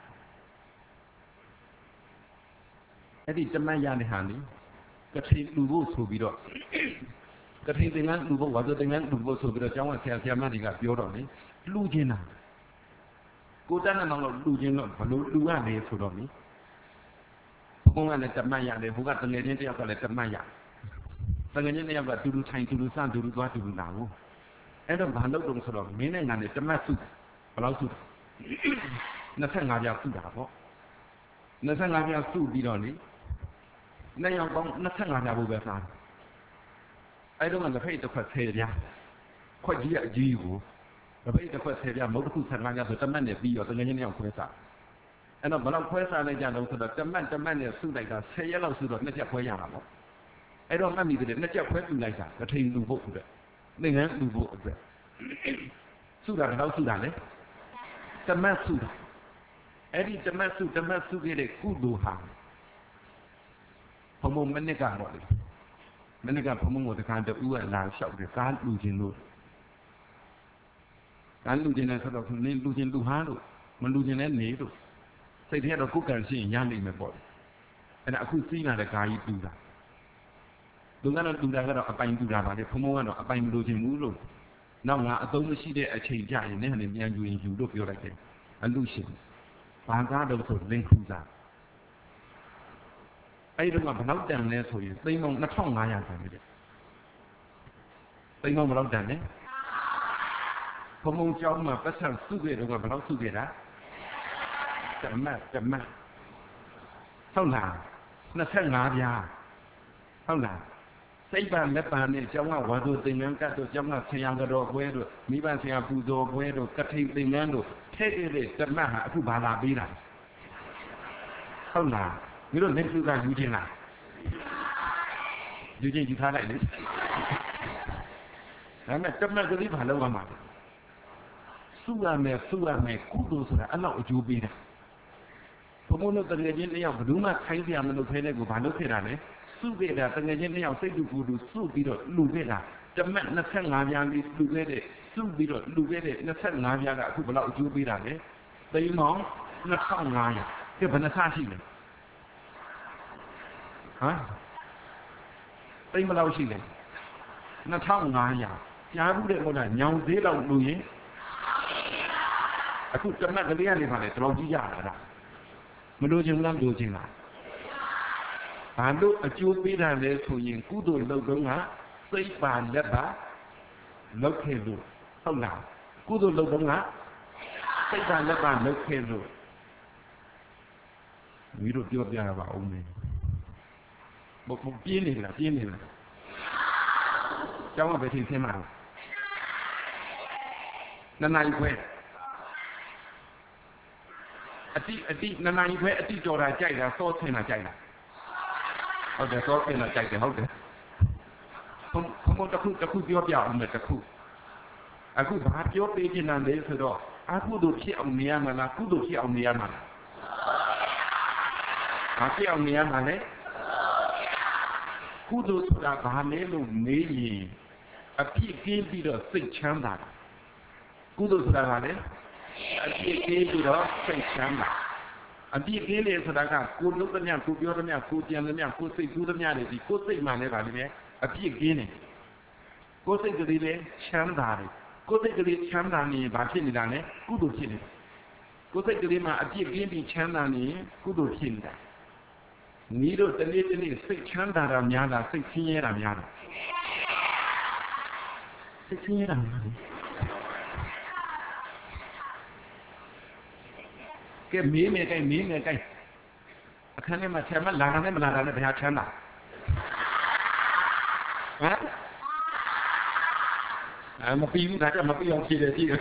S1: အဲ့ဒီတမတ်ရတဲ့ဟာလေကထိန်လူဖို့ဆိုပြီးတော့ကထိန်သင်္ကန်းလူဖို့ဝါဆိုသင်္ကန်းလူဖို့ဆိုပြီးတော့ကျောင်းကဆရာမတွေကပြောတော့လေလူချင်းတာကိုတန်းနဲ့တော့လူချင်းတော့ဘလို့လူရလေဆိုတော့လေဘုံကလည်းတမတ်ရတယ်ဘုံကတငယ်ချင်းတယောက်ကလည်းတမတ်ရတငယ်ချင်းတယောက်ကတူတူထိုင်တူတူစတူတူသွားတူတူလာဘူးအဲ့တော့ဘာလုပ်တော့ဆိုတော့မင်းနဲ့ငါနဲ့တမတ်စုဘယ်လောက်စု25ပြားစုတာပေါ့25ပြားစုပြီးတော့လေနှစ်ယောက်ပေါင်း25ပြားဖို့ပဲစားတယ်အဲ့တော့လက်ဖိတ်တစ်ခွက်10ပြားခွက်ကြီးအကြီးကိုလက်ဖိတ်တစ်ခွက်10ပြားမဟုတ်တစ်ခု15ပြားဆိုတမတ်နဲ့ပြီးတော့တကယ်ချင်းတယောက်ခွဲစားအဲ့တော့ဘယ်လောက်ခွဲစားလိုက်ကြတော့ဆိုတော့တမတ်နဲ့စုလိုက်တာ10ရက်လောက်စုတော့2ချက်ခွဲရတာပေါ့အဲ့တော့မှတ်မိတယ်2ချက်ခွဲပြလိုက်တာကထိန်လူဖို့အတွက်သင်္ကန်းလူဖို့အတွက်စုတာတော့စုတာလေတမတ်စုတာအဲ့ဒီတမတ်စုခဲ့တဲ့ကုသိုလ်ဟာဘုံမနစ်ကတော့လေမနစ်ကဘုံကိုတခါတူကလာလျှောက်တယ်ကားလူချင်းလို့ကားလူချင်းနဲ့ဆိုတော့နင်းလူချင်းလူဟာလို့မလူချင်းနဲ့နေလို့စိတ်ထဲတော့ကိုယ်ကံရှိရင်ရနိုင်မယ်ပေါ့အဲ့ဒါအခုစီးလာတဲ့ကားကြီးတူတာသူကတော့တူတာကတော့အပိုင်တူတာပါလေဘုံကတော့အပိုင်မလူချင်းဘူးလို့နောက်ငါအသုံးမရှိတဲ့အချိန်ကြရင်လည်းမြန်ယူရင်ယူလို့ပြောလိုက်တယ်အလူရှင်ဘာကားတော့ဆိုလင်းခူးစားအဲ့ဒီတော့ဘယ်လောက်တန်လဲဆိုရင်သိန်းပေါင်း2500တန်ပြီတဲ့သိန်းပေါင်းဘယ်လောက်တန်လဲဘုံကျောင်းမှာပတ်စံစုခဲ့တော့ဘယ်လောက်စုခဲ့တာတမတ်ဟုတ်လား25ပြားဟုတ်လားစိတ်ပါလက်ပါနဲ့ကျောင်းကဝါဆိုသင်္ကန်းကတ်တို့ကျောင်းကဆရာတော်ပွဲတို့မိဘဆရာပူဇော်ပွဲတို့ကထိန်သင်္ကန်းတို့ထဲ့တဲ့တမတ်ဟာအခုဘာလာပေးတာဟုတ်လားဒီလိုလက်စုကယူခြင်းလားယူခြင်းယူထားလိုက်လေဒါနဲ့တမတ်ကလေးဘာလုပ်ရမှာစုရမယ်ကုသိုလ်ဆိုတာအဲ့လောက်အကျိုးပေးတယ်ဘုံဘုံတို့တကယ်ချင်းတယောက်ဘယ်သူမှခိုင်းပြမလို့ခဲတဲ့ကိုဘာလုပ်ခဲ့တာလဲစုခဲ့တာတကယ်ချင်းတယောက်စိတ်တူကိုယ်တူစုပြီးတော့လူခဲ့တာတမတ်25ပြားလေးလူခဲ့တဲ့စုပြီးတော့လူခဲ့တဲ့25ပြားကအခုဘယ်လောက်အကျိုးပေးတာလဲသိန်းပေါင်း2500ဒီဘယ်နှဆရှိလဲဟမ်သိန်းဘယ်လောက်ရှိလဲ2500ကြားဘူးတဲ့ဟုတ်လားညောင်သေးလောက်လူရင်အခုတမတ်ကလေးကနေပါလေတော်ကြီးရတာမလို့ချင်းလားလို့ချင်းလားဘာလို့အကျိုးပေးတာလဲဆိုရင်ကုသိုလ်လုပ်တော့ကစိတ်ပါလက်ပါလုပ်ခဲ့လို့ဟုတ်လားကုသိုလ်လုပ်တော့ကစိတ်ပါလက်ပါလုပ်ခဲ့လို့မိတို့ပြောပြရပါဦးမယ်ဘုံပြင်းနေလားကျောင်းကဘယ်ထိဆင်းမှာလဲနိုင်ခွဲအတိနနိုင်ခွဲအတိကြော်တာကြိုက်တာစောဆင်းတာကြိုက်တာဟုတ်တယ်စောဆင်းတာကြိုက်တယ်ဟုတ်တယ်ဘုံတစ်ခုပြောပြအောင်မယ်တစ်ခုအခုဘာပြောပေးချင်တယ်လဲဆိုတော့အကုသိုလ်ဖြစ်အောင်နေရမှာလားကုသိုလ်ဖြစ်အောင်နေရမှာလားဘာဖြစ်အောင်နေရမှာလဲကုသိုလ်ဆိုတာဘာလဲလို့မေးရင်အပြစ်ကင်းပြီးတော့စိတ်ချမ်းသာတာကုသိုလ်ဆိုတာဘာလဲအပြစ်ကင်းပြီးတော့စိတ်ချမ်းသာအပြစ်ကင်းလေဆိုတာကကိုလုပ်သမျှကိုပြောသမျှကိုကြံသမျှကိုစိတ်ကူးသမျှတွေဒီကိုစိတ်မှလည်းပါလိမ့်မယ်အပြစ်ကင်းတယ်ကိုစိတ်ကလေးလည်းချမ်းသာတယ်ကိုစိတ်ကလေးချမ်းသာနေရင်ဘာဖြစ်နေတာလဲကုသိုလ်ဖြစ်နေကိုစိတ်ကလေးမှာအပြစ်ကင်းပြီးချမ်းသာနေရင်ကုသိုလ်ဖြစ်နေတာနီးတို့တနေ့စိတ်ချမ်းသာတာများလားစိတ်ဆင်းရဲတာများလားစိတ်ဆင်းရဲတာများတယ်ကဲမေးမယ်အခန်းထဲမှာဆရာမလာတာနဲ့မလာတာနဲ့ဘယ်ဟာချမ်းသာဟမ်မပြီးဘူးဒါကြမပြီးအောင်ဖြေတယ်ကြည့်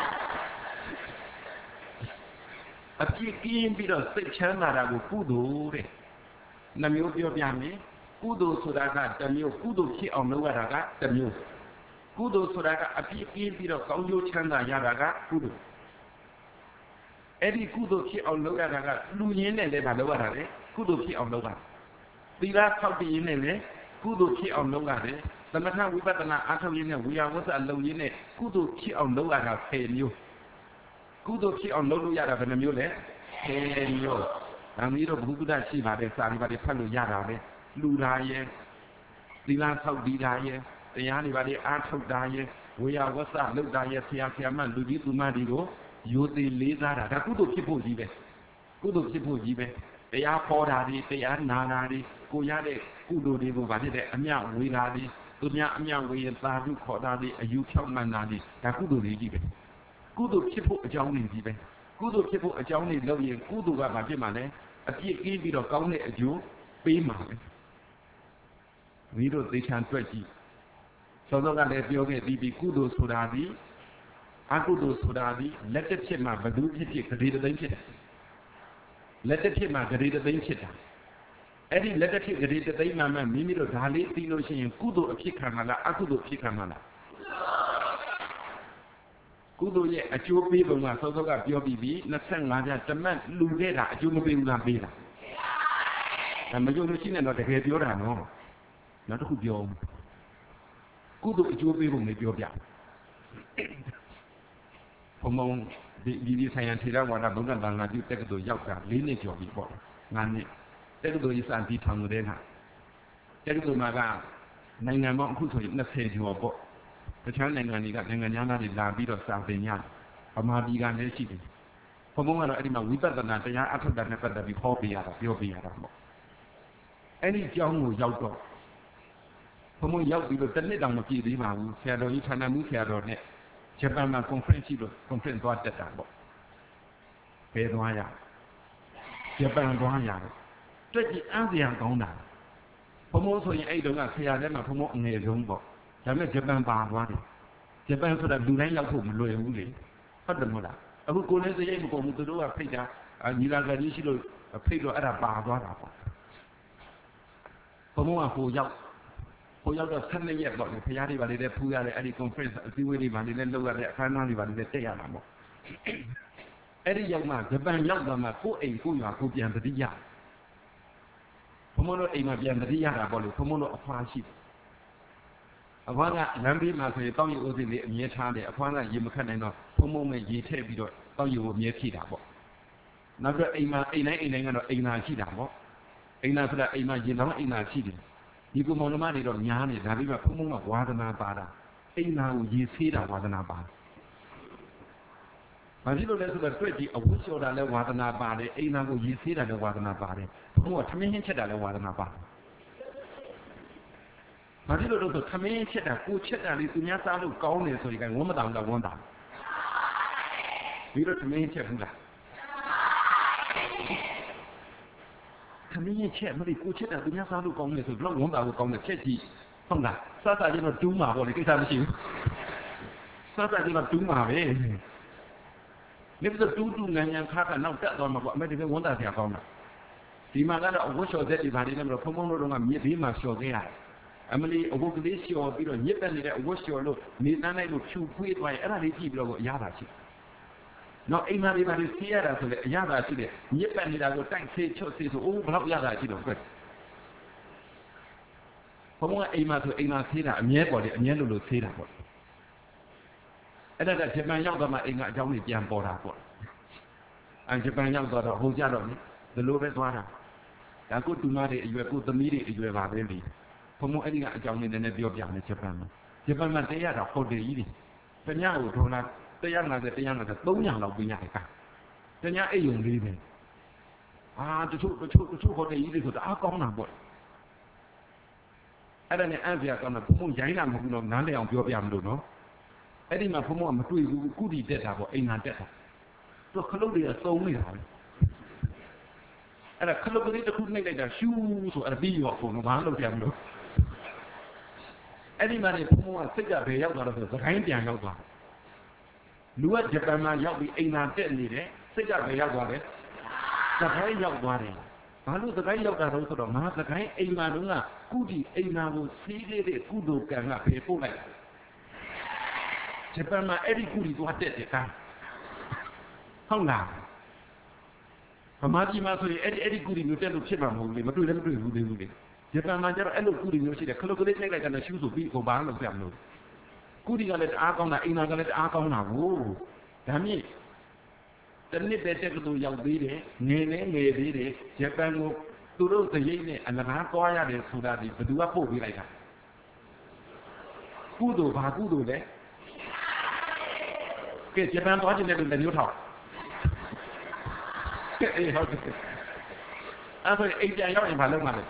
S1: အပြည့်ကင်းပြီးတော့စိတ်ချမ်းသာတာကိုကုသိုလ်တဲ့နှမျိုးပြောပြမယ်ကုသိုလ်ဆိုတာကတစ်မျိုးကုသိုလ်ဖြစ်အောင်လုပ်ရတာကတစ်မျိုးကုသိုလ်ဆိုတာကအပြည့်ကင်းပြီးတော့ကောင်းကျိုးချမ်းသာရတာကကုသိုလ်အဲ့ဒီကုသိုလ်ဖြစ်အောင်လုပ်ရတာကလူရင်းနဲ့လည်းမလုပ်ရတာလေကုသိုလ်ဖြစ်အောင်လုပ်ရတာသီလဆောက်တည်ရင်းနဲ့လည်းကုသိုလ်ဖြစ်အောင်လုပ်ရတယ်သမထဝိပဿနာအားထုတ်ရင်းနဲ့ဝိယဝဆလုပ်ရင်းနဲ့ကုသိုလ်ဖြစ်အောင်လုပ်ရတာ10မျိုးကုသိုလ်ဖြစ်အောင်လုပ်လို့ရတာဘယ်နှမျိုးလဲ10မျိုးဒါမျိုးတော့ဘုဒ္ဓရှိပါတယ်စာရီပါတယ်ဖတ်လို့ရတာပဲလူတာရဲ့သီလဆောက်တည်တာရဲ့တရားတွေပါတယ်အားထုတ်တာရဲ့ဝိယဝဆလုပ်တာရဲ့ဆရာဆရာမလူကြီးသူမတွေကိုရိုသေလေးစားတာဒါကုသိုလ်ဖြစ်ဖို့ကြီးပဲကုသိုလ်ဖြစ်ဖို့ကြီးပဲတရားဟောတာတွေတရားနာတာတွေကိုရတဲ့ကုသိုလ်တွေကိုဗာဖြစ်တဲ့အမြဝေတာတွေသူများအမြဝေရင်သာဓုခေါ်တာတွေအယူဖြောက်မှန်တာတွေဒါကုသိုလ်တွေကြီးပဲကုသိုလ်ဖြစ်ဖို့အကြောင်းတွေကြီးပဲကုသိုလ်ဖြစ်ဖို့အကြောင်းတွေလုပ်ရင်ကုသိုလ်ကဗာဖြစ်မှလည်းအပြည့်ကင်းပြီးတော့ကောင်းတဲ့အကျိုးပေးမှာပဲမိတို့သေချာတွေ့ကြည့်စောစောကလည်းပြောခဲ့ပြီးကုသိုလ်ဆိုတာဒီအကုသိုလ်ဆိုတာဒီလက်တစ်ဖြစ်မှာဘယ်သူဖြစ်ဖြစ်ဂရေတသိမ်းဖြစ်တယ်လက်တစ်ဖြစ်မှာဂရေတသိမ်းဖြစ်တာအဲ့ဒီလက်တစ်ဖြစ်ဂရေတသိမ်းမှမိမိတို့ဒါလေးသိလို့ရှိရင်ကုသိုလ်အဖြစ်ခံမှာလားအကုသိုလ်ဖြစ်ခံမှာလားကုသိုလ်ရဲ့အကျိုးပေးပုံကစောစောကပြောပြီးပြီ25ပြတမတ်လူခဲ့တာအကျိုးမပေးဘူးလားပေးတာမကြုံလို့ရှိနေတော့တကယ်ပြောတာနော်နောက်တစ်ခုပြောကုသိုလ်အကျိုးပေးပုံလေးပြောပြဘုံဘုံဒီဆိုင်ရန်ထေရဝါဒဘုရားတန်ခါပြုတက္ကသိုလ်ရောက်တာ4နှစ်ကျော်ပြီပေါ့9နှစ်တက္ကသိုလ်ရေးစပြီးထောင်နေတဲ့ဟာတက္ကသိုလ်မှာကနိုင်ငံပေါင်းအခုဆိုရင်20ကျော်ပေါ့တခြားနိုင်ငံတွေကနိုင်ငံသားတွေလာပြီးတော့စာသင်ရတယ်ဗမာပြည်ကလည်းရှိတယ်ဘုံဘုံကတော့အဲ့ဒီမှာဝိပဿနာတရားအထုတ်တာနဲ့ပတ်သက်ပြီးဟောပေးရတာပြောပေးရတာပေါ့အဲ့ဒီကျောင်းကိုရောက်တော့ဘုံဘုံရောက်ပြီးတော့တစ်နှစ်တောင်မပြည့်သေးပါဘူးဆရာတော်ကြီးဌာနမှူးဆရာတော်နဲ့ဂျပန်မှာ conference ရှိလို့ conference သွားတက်တာပေါ့ဘယ်သွားရဂျပန်သွားရတယ်တွက်ကြည့်အားစရာကောင်းတာဘုံဘုံဆိုရင်အဲ့တုန်းကဆရာထဲမှာဘုံဘုံအငယ်ဆုံးပေါ့ဒါပေမဲ့ဂျပန်ပါသွားတယ်ဂျပန်ဆိုတာလူတိုင်းရောက်ဖို့မလွယ်ဘူးလေဟုတ်တယ်မဟုတ်လားအခုကိုယ်လည်းစရိတ်မကုန်ဘူးသူတို့ကဖိတ်တာညီလာခံကြီးရှိလို့ဖိတ်တော့အဲ့ဒါပါသွားတာပေါ့ဘုံဘုံကဟိုရောက်တော့12ရက်ပေါ့လေဖရားတွေပါလေတဲ့ဖူးရတဲ့အဲ့ဒီ conference အစည်းအဝေးတွေပါလေနဲ့လုပ်ရတဲ့အခမ်းအနားတွေပါလေနဲ့တက်ရမှာပေါ့အဲ့ဒီရောက်မှဂျပန်ရောက်တော့မှကိုယ့်အိမ်ကိုယ့်ရွာကိုပြန်တတိယဘုံဘုံတို့အိမ်မှာပြန်တတိယတာပေါ့လေဘုံဘုံတို့အဖွားရှိအဖွားကလမ်းဘေးမှာဆိုရင်တောက်ရီအိုးစင်းလေးအမြဲထားတယ်အဖွားကရေမခတ်နိုင်တော့ဘုံဘုံနဲ့ရေထည့်ပြီးတော့တောက်ရီကိုအမြဲဖြည့်တာပေါ့နောက်ပြီးတော့အိမ်တိုင်းကတော့အိမ်သာရှိတာပေါ့အိမ်သာဆိုတာအိမ်မှာရေလောင်းအိမ်သာရှိတယ်ဒီကုမောင်သမားတွေတော့ညားနေဒါပြီးမှဘုံဘုံကဝါဒနာပါတာအိမ်သာကိုရေဆေးတာဝါဒနာပါဘာဖြစ်လို့လဲဆိုတော့တွေ့ကြည့်အဝတ်လျှော်တာလဲဝါဒနာပါတယ်အိမ်သာကိုရေဆေးတာလဲဝါဒနာပါတယ်ဘုံဘုံကထမင်းဟင်းချက်တာလဲဝါဒနာပါတယ်ဘာဖြစ်လို့လဲဆိုထမင်းချက်တာကိုချက်တာလေးသူများစားလို့ကောင်းတယ်ဆိုရင်ကဝမ်းမတောင်တော့ဝမ်းတာပြီးတော့ထမင်းချက်ဘူးလားထမင်းချက်မလို့ကိုချက်တာသူများစားလို့ကောင်းတယ်ဆိုတော့ဝမ်းတာကိုကောင်းတယ်ချက်ကြည့်ဟုတ်လားစားစားချင်းတော့တူးမှာပေါ့လေကိစ္စမရှိဘူးစားစားချင်းတော့တူးမှာပဲနေပြီးတော့တူးငံခါကနောက်တက်သွားမှာပေါ့အမေဒီကဝမ်းတာဆရာကောင်းတာဒီမှာကတော့အဝတ်လျှော်သက်တွေဗာနေတယ်မလို့ဖုံဖုံတို့ကမြစ်ဘေးမှာလျှော်ခဲ့ရတယ်အမလီအဝတ်ကလေးလျှော်ပြီးတော့ညစ်တက်နေတဲ့အဝတ်လျှော်လို့နေတန်းလိုက်လို့ဖြူဖွေးသွားရင်အဲ့ဒါလေးကြည့်ပြီးတော့အရသာရှိနော်အိမ်မှာဒီမှာဆေးရတာဆိုလေအရသာရှိတယ်ညစ်ပတ်နေတာကိုတိုက်ဆေးချွတ်ဆေးဆိုအိုးဘယ်လောက်အရသာရှိတော့ကွဘုံကအိမ်မှာဆိုအိမ်မှာဆေးတာအမြဲပေါ်တယ်အမြဲလို့ဆေးတာပေါ့အဲ့ဒါကဂျပန်ရောက်တော့မှအိမ်ကအကြောင်းကြီးပြန်ပေါ်တာပေါ့ဂျပန်ရောက်တော့ဟိုကြတော့ဒီလိုပဲသွားတာဒါကိုတူမတွေအရွယ်ကိုသမီးတွေအရွယ်ပါပဲလေဘုံအဲ့ဒီကအကြောင်းလေးနည်းနည်းပြောပြမယ်ဂျပန်မှာတရားတာဟိုတယ်ကြီးတွေတညကိုဒေါ်လာ150 300လောက်ပေးရတယ်ကတညအိမ်ယုံလေးပဲတချို့ဟိုတယ်ကြီးတွေဆိုတာအားကောင်းတာပေါ့အဲ့ဒါနဲ့အံ့စရာကောင်းတာဘုံရိုင်းတာမဟုတ်ဘူးတော့နားလည်အောင်ပြောပြမလို့နော်အဲ့ဒီမှာဘုံကမတွေ့ဘူးကုတီတက်တာပေါ့အိမ်သာတက်တာသူခလုတ်တွေကစုံနေတာပဲအဲ့ဒါခလုတ်ကလေးတစ်ခုနှိပ်လိုက်တာရှူးဆိုအဲ့ဒါပြီးရောပုံတော့ဘာလို့ပြမလို့အဲ့ဒီမှာနေဘုံကစိတ်ကဘယ်ရောက်သွားတော့ဆိုသခိုင်းပြန်ရောက်သွားလူကဂျပန်မှာရောက်ပြီးအိမ်သာတက်နေတယ်စိတ်ကဘယ်ရောက်သွားလဲသခိုင်းရောက်သွားတယ်ဘာလို့သခိုင်းရောက်တာတော့ဆိုတော့ငါသခိုင်းအိမ်သာတုန်းကကုတီအိမ်သာကိုစီးခဲ့တဲ့ကုသိုလ်ကံကဘယ်ပို့လိုက်ဂျပန်မှာအဲ့ဒီကုတီသွားတက်တယ်ကံဟုတ်လားဗမာပြည်မှာဆိုရင်အဲ့ဒီကုတီမျိုးတက်လို့ဖြစ်မှာမဟုတ်လေမတွေ့လည်းမတွေ့ဘူးသေးဘူးလေဂျပန်မှာကျတော့အဲ့လိုကုတီမျိုးရှိတယ်ခလုတ်ကလေးနှိပ်လိုက်တဲ့ရှူးဆိုပြီးကိုဘာလို့ပြမလို့ကုတီကလည်းတအားကောင်းတာအိမ်သာကလည်းတအားကောင်းတာကိုဒါမြင့်တနစ်ပဲတက်ကတူရောက်သေးတယ်ငယ်နေငယ်သေးတယ်ဂျပန်ကိုသူတို့သရိပ်နဲ့အလကားသွားရတယ်ဆိုတာဒီဘယ်သူကပို့ပေးလိုက်တာကုသိုလ်ဘာကုသိုလ်လဲကဲဂျပန်သွားခြင်းနဲ့လည်းမျိုးထောက်အေးဟုတ်တယ်အဲ့ဒါအိမ်ပြန်ရောက်ရင်ဘာလုပ်မှာလဲ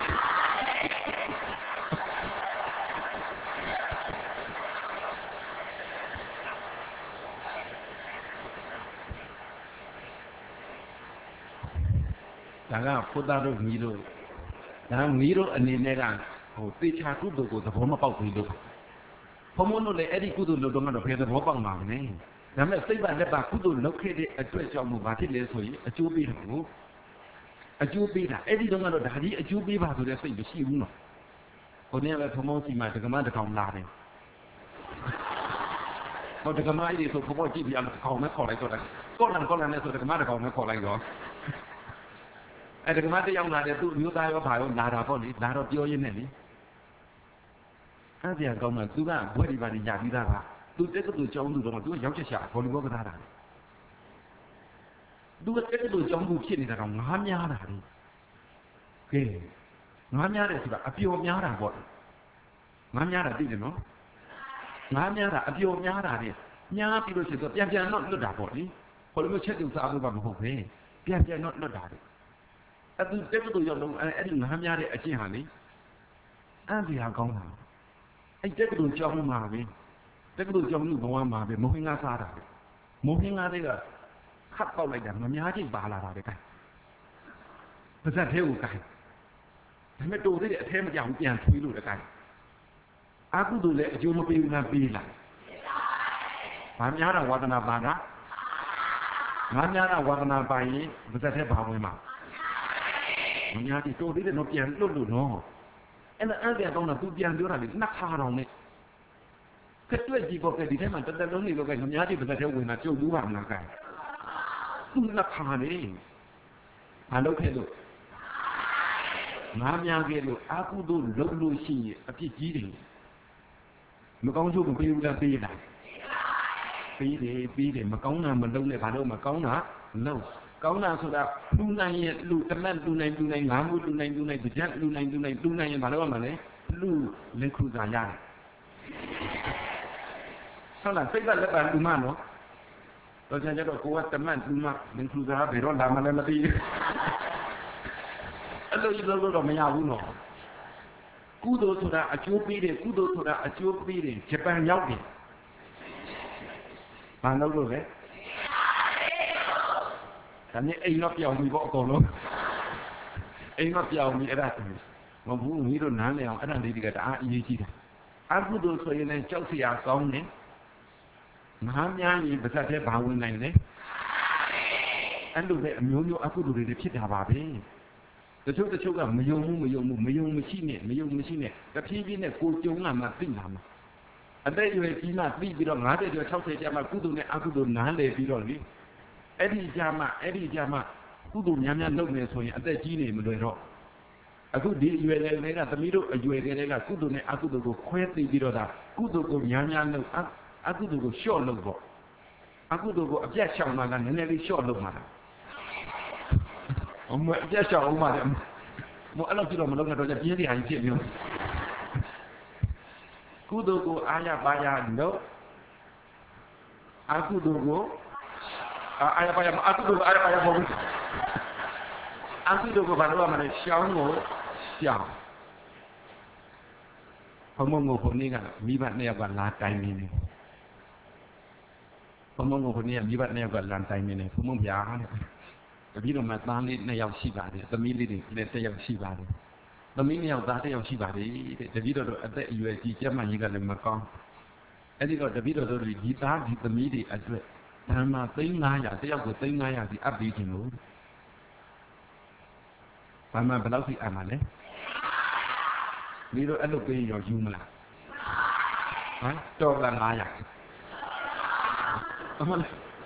S1: ဒါကဖုဒ္ဓတို့မီးတို့ဒါမီးတို့အနေနဲ့ကဟိုတေချာကုသိုလ်ကိုသဘောမပေါက်ဘူးလို့ဘုံမတို့လည်းအဲ့ဒီကုသိုလ်လုပ်တော့ကတော့ဘယ်သဘောပေါက်မှာမလဲဒါမဲ့စိတ်ပါလက်ပါကုသိုလ်လုပ်ခဲ့တဲ့အတွက်ကြောင့်မို့ဘာဖြစ်လဲဆိုရင်အကျိုးပေးတာကိုအကျိုးပေးတာအဲ့ဒီတော့ကတော့ဒါကြီးအကျိုးပေးပါဆိုတဲ့စိတ်မရှိဘူးနော်ဟိုနေ့ပဲဘုံမစီမှာဒကမတကောင်လာတယ်ဟောဒကမအဲ့ဒီဆိုဘုံမကြည့်ပြအောင်ခေါင်းနဲ့ခေါ်လိုက်တော့ကောလန်နဲ့ဆိုဒကမတကောင်နဲ့ခေါ်လိုက်တော့အဲ့ဒကမတယောက်လာတယ်သူ့မျိုးသားရောဘာရောလာတာပေါ့လေလာတော့ပြောရင်းနဲ့လေအဲ့ဒီကောင်ကသူကဘွဲ့ဒီပါနေညာပြီးသားပါသူတက်ကတူကျောင်းသူတော့သူကရောက်ချက်ရှာဘောလီဘောကစားတာသူကတက်ကတူကျောင်းသူဖြစ်နေတာတော့ငားများတာလေကဲငားများတယ်ဆိုတာအပျော်များတာပေါ့ငားများတာသိတယ်နော်ငားများတာအပျော်များတာလေညားပြီးလို့ရှိရင်သူပြန်တော့လွတ်တာပေါ့လေဘောလီဘောချက်တူစားဖို့ကမဟုတ်ပဲပြန်တော့လွတ်တာလေအဲ့သူတက်ကတူရောက်တော့အဲ့ဒီငားများတဲ့အကျင့်ဟာလေအန်ဒီဟာကောင်းတာအဲ့တက်ကတူကျောင်းမှာပဲတက်ကတူကြောင့်လူဘဝမှာပဲမဟင်းကားစားတာမဟင်းကားတွေကခတ်ပေါက်လိုက်တာမများချင်းပါလာတာပဲကဲပါဇက်သေးကိုကဲဒါမဲ့တိုသေးတဲ့အထဲမကြောင်ပြန်ထွေးလို့တကဲအာကုသိုလ်လည်းအကျိုးမပေးဘူးလားပေးလားဘာများတာဝါဒနာပါတာငါများတာဝါဒနာပါရင်ပါဇက်သေးဘာဝင်မှာမများချင်းတိုသေးတဲ့တော့ပြန်လွတ်လို့နော်အဲ့ဒါအဲ့ဒါတော့သူပြန်ပြောတာလေနှစ်ခါတောင်နဲ့ကတွက်ကြည့်ပေါ့ကဲဒီထဲမှာတသက်လုံးနေတော့ကဲငများတိပတ်သက်ဝင်တာကြုတ်ဘူးပါမလားကဲသူနှစ်ခါနေမလုပ်ခဲ့လို့ငါများခဲ့လို့အာကုသို့လုပ်လို့ရှိရင်အဖြစ်ကြီးတယ်မကောင်းချို့မပေးဘူးလားပေးလားပေးတယ်မကောင်းတာမလုပ်နဲ့ဘာလို့မကောင်းတာလုပ်ကောင်းတာဆိုတာလူနိုင်ရဲ့လူတမတ်လူနိုင်ငါမှုလူနိုင်ကြက်လူနိုင်ရင်ဘာလို့ရမှာလဲလူလက်ခုစာရတယ်ဟုတ်လားစိတ်ကလက်ပါလူမနော်တော့ကျတော့ကိုကတမတ်လူမလင်သူသားဘယ်တော့လာမှလည်းမသိဘူးအဲ့လိုကြီးလို့တော့မရဘူးနော်ကုသိုလ်ဆိုတာအကျိုးပေးတယ်ဂျပန်ရောက်တယ်ဘာလို့လဲဒါနဲ့အိမ်တော့ပြောင်းပြီပေါ့အကုန်လုံးအိမ်တော့ပြောင်းပြီအဲ့ဒါမဟုတ်ဘူးမင်းတို့နားလည်အောင်အဲ့ဒါလေးတွေကတအားအရေးကြီးတယ်အကုသိုလ်ဆိုရင်လည်းကြောက်စရာကောင်းတယ်ငါးများရင်ပါဇက်ထဲဘာဝင်နိုင်လဲအဲ့လိုပဲအမျိုးမျိုးအကုသိုလ်တွေဖြစ်တာပါပဲတချို့ကမယုံမရှိနဲ့တဖြည်းဖြည်းနဲ့ကိုကြုံလာမှသိလာမှာအသက်အရွယ်ကြီးမှသိပြီးတော့50ကျော်60ကျော်မှကုသိုလ်နဲ့အကုသိုလ်နားလည်ပြီးတော့လေအဲ့ဒီကြမှာကုသိုလ်များလုပ်နေဆိုရင်အသက်ကြီးနေမလွယ်တော့အခုဒီအရွယ်တွေကသမီးတို့အရွယ်တွေကကုသိုလ်နဲ့အကုသိုလ်ကိုခွဲသိပြီးတော့ဒါကုသိုလ်ကိုများလုပ်အကုသိုလ်ကိုလျှော့လုပ်ပေါ့အကုသိုလ်ကိုအပြတ်ရှောင်တာကနည်းနည်းလေးလျှော့လုပ်မှာလားအပြတ်ရှောင်အောင်ပါလေမို့အဲ့လိုကြည့်တော့မလုပ်နဲ့တော့ပြင်းစရာကြီးဖြစ်ပြီးကုသိုလ်ကိုအားရပါရလို့အကုသိုလ်ကိုအားရပါရမအကုသိုလ်အားရပါရမဟုတ်ဘူးအကုသိုလ်ကိုဘာလို့ရမလဲရှောင်းကိုရှောင်းဘုံမကိုနေ့ကမိဘနှစ်ယောက်ကလာတိုင်နေတယ်ဘုံမကိုနေ့ကမိဘနှစ်ယောက်ကလာတိုင်နေတယ်ဘုံမဗျာတဲ့တပည့်တော်မှာသားလေးနှစ်ယောက်ရှိပါတယ်သမီးလေးတွေလည်းတစ်ယောက်ရှိပါတယ်သမီးနှစ်ယောက်သားတစ်ယောက်ရှိပါလေတဲ့တပည့်တော်တို့အသက်အရွယ်ကြီးကျမကြီးကလည်းမကောင်းအဲ့ဒီတော့တပည့်တော်တို့ဒီသားဒီသမီးတွေအတွက်ဓမ္မ3,500တယောက်ကို3,500စီအပ်ပြီးခြင်းလို့ဘာမှဘယ်လောက်စီအပ်မှာလဲဒီလိုအဲ့လိုပေးရောယူမလားဟမ်တော်က900အမှန်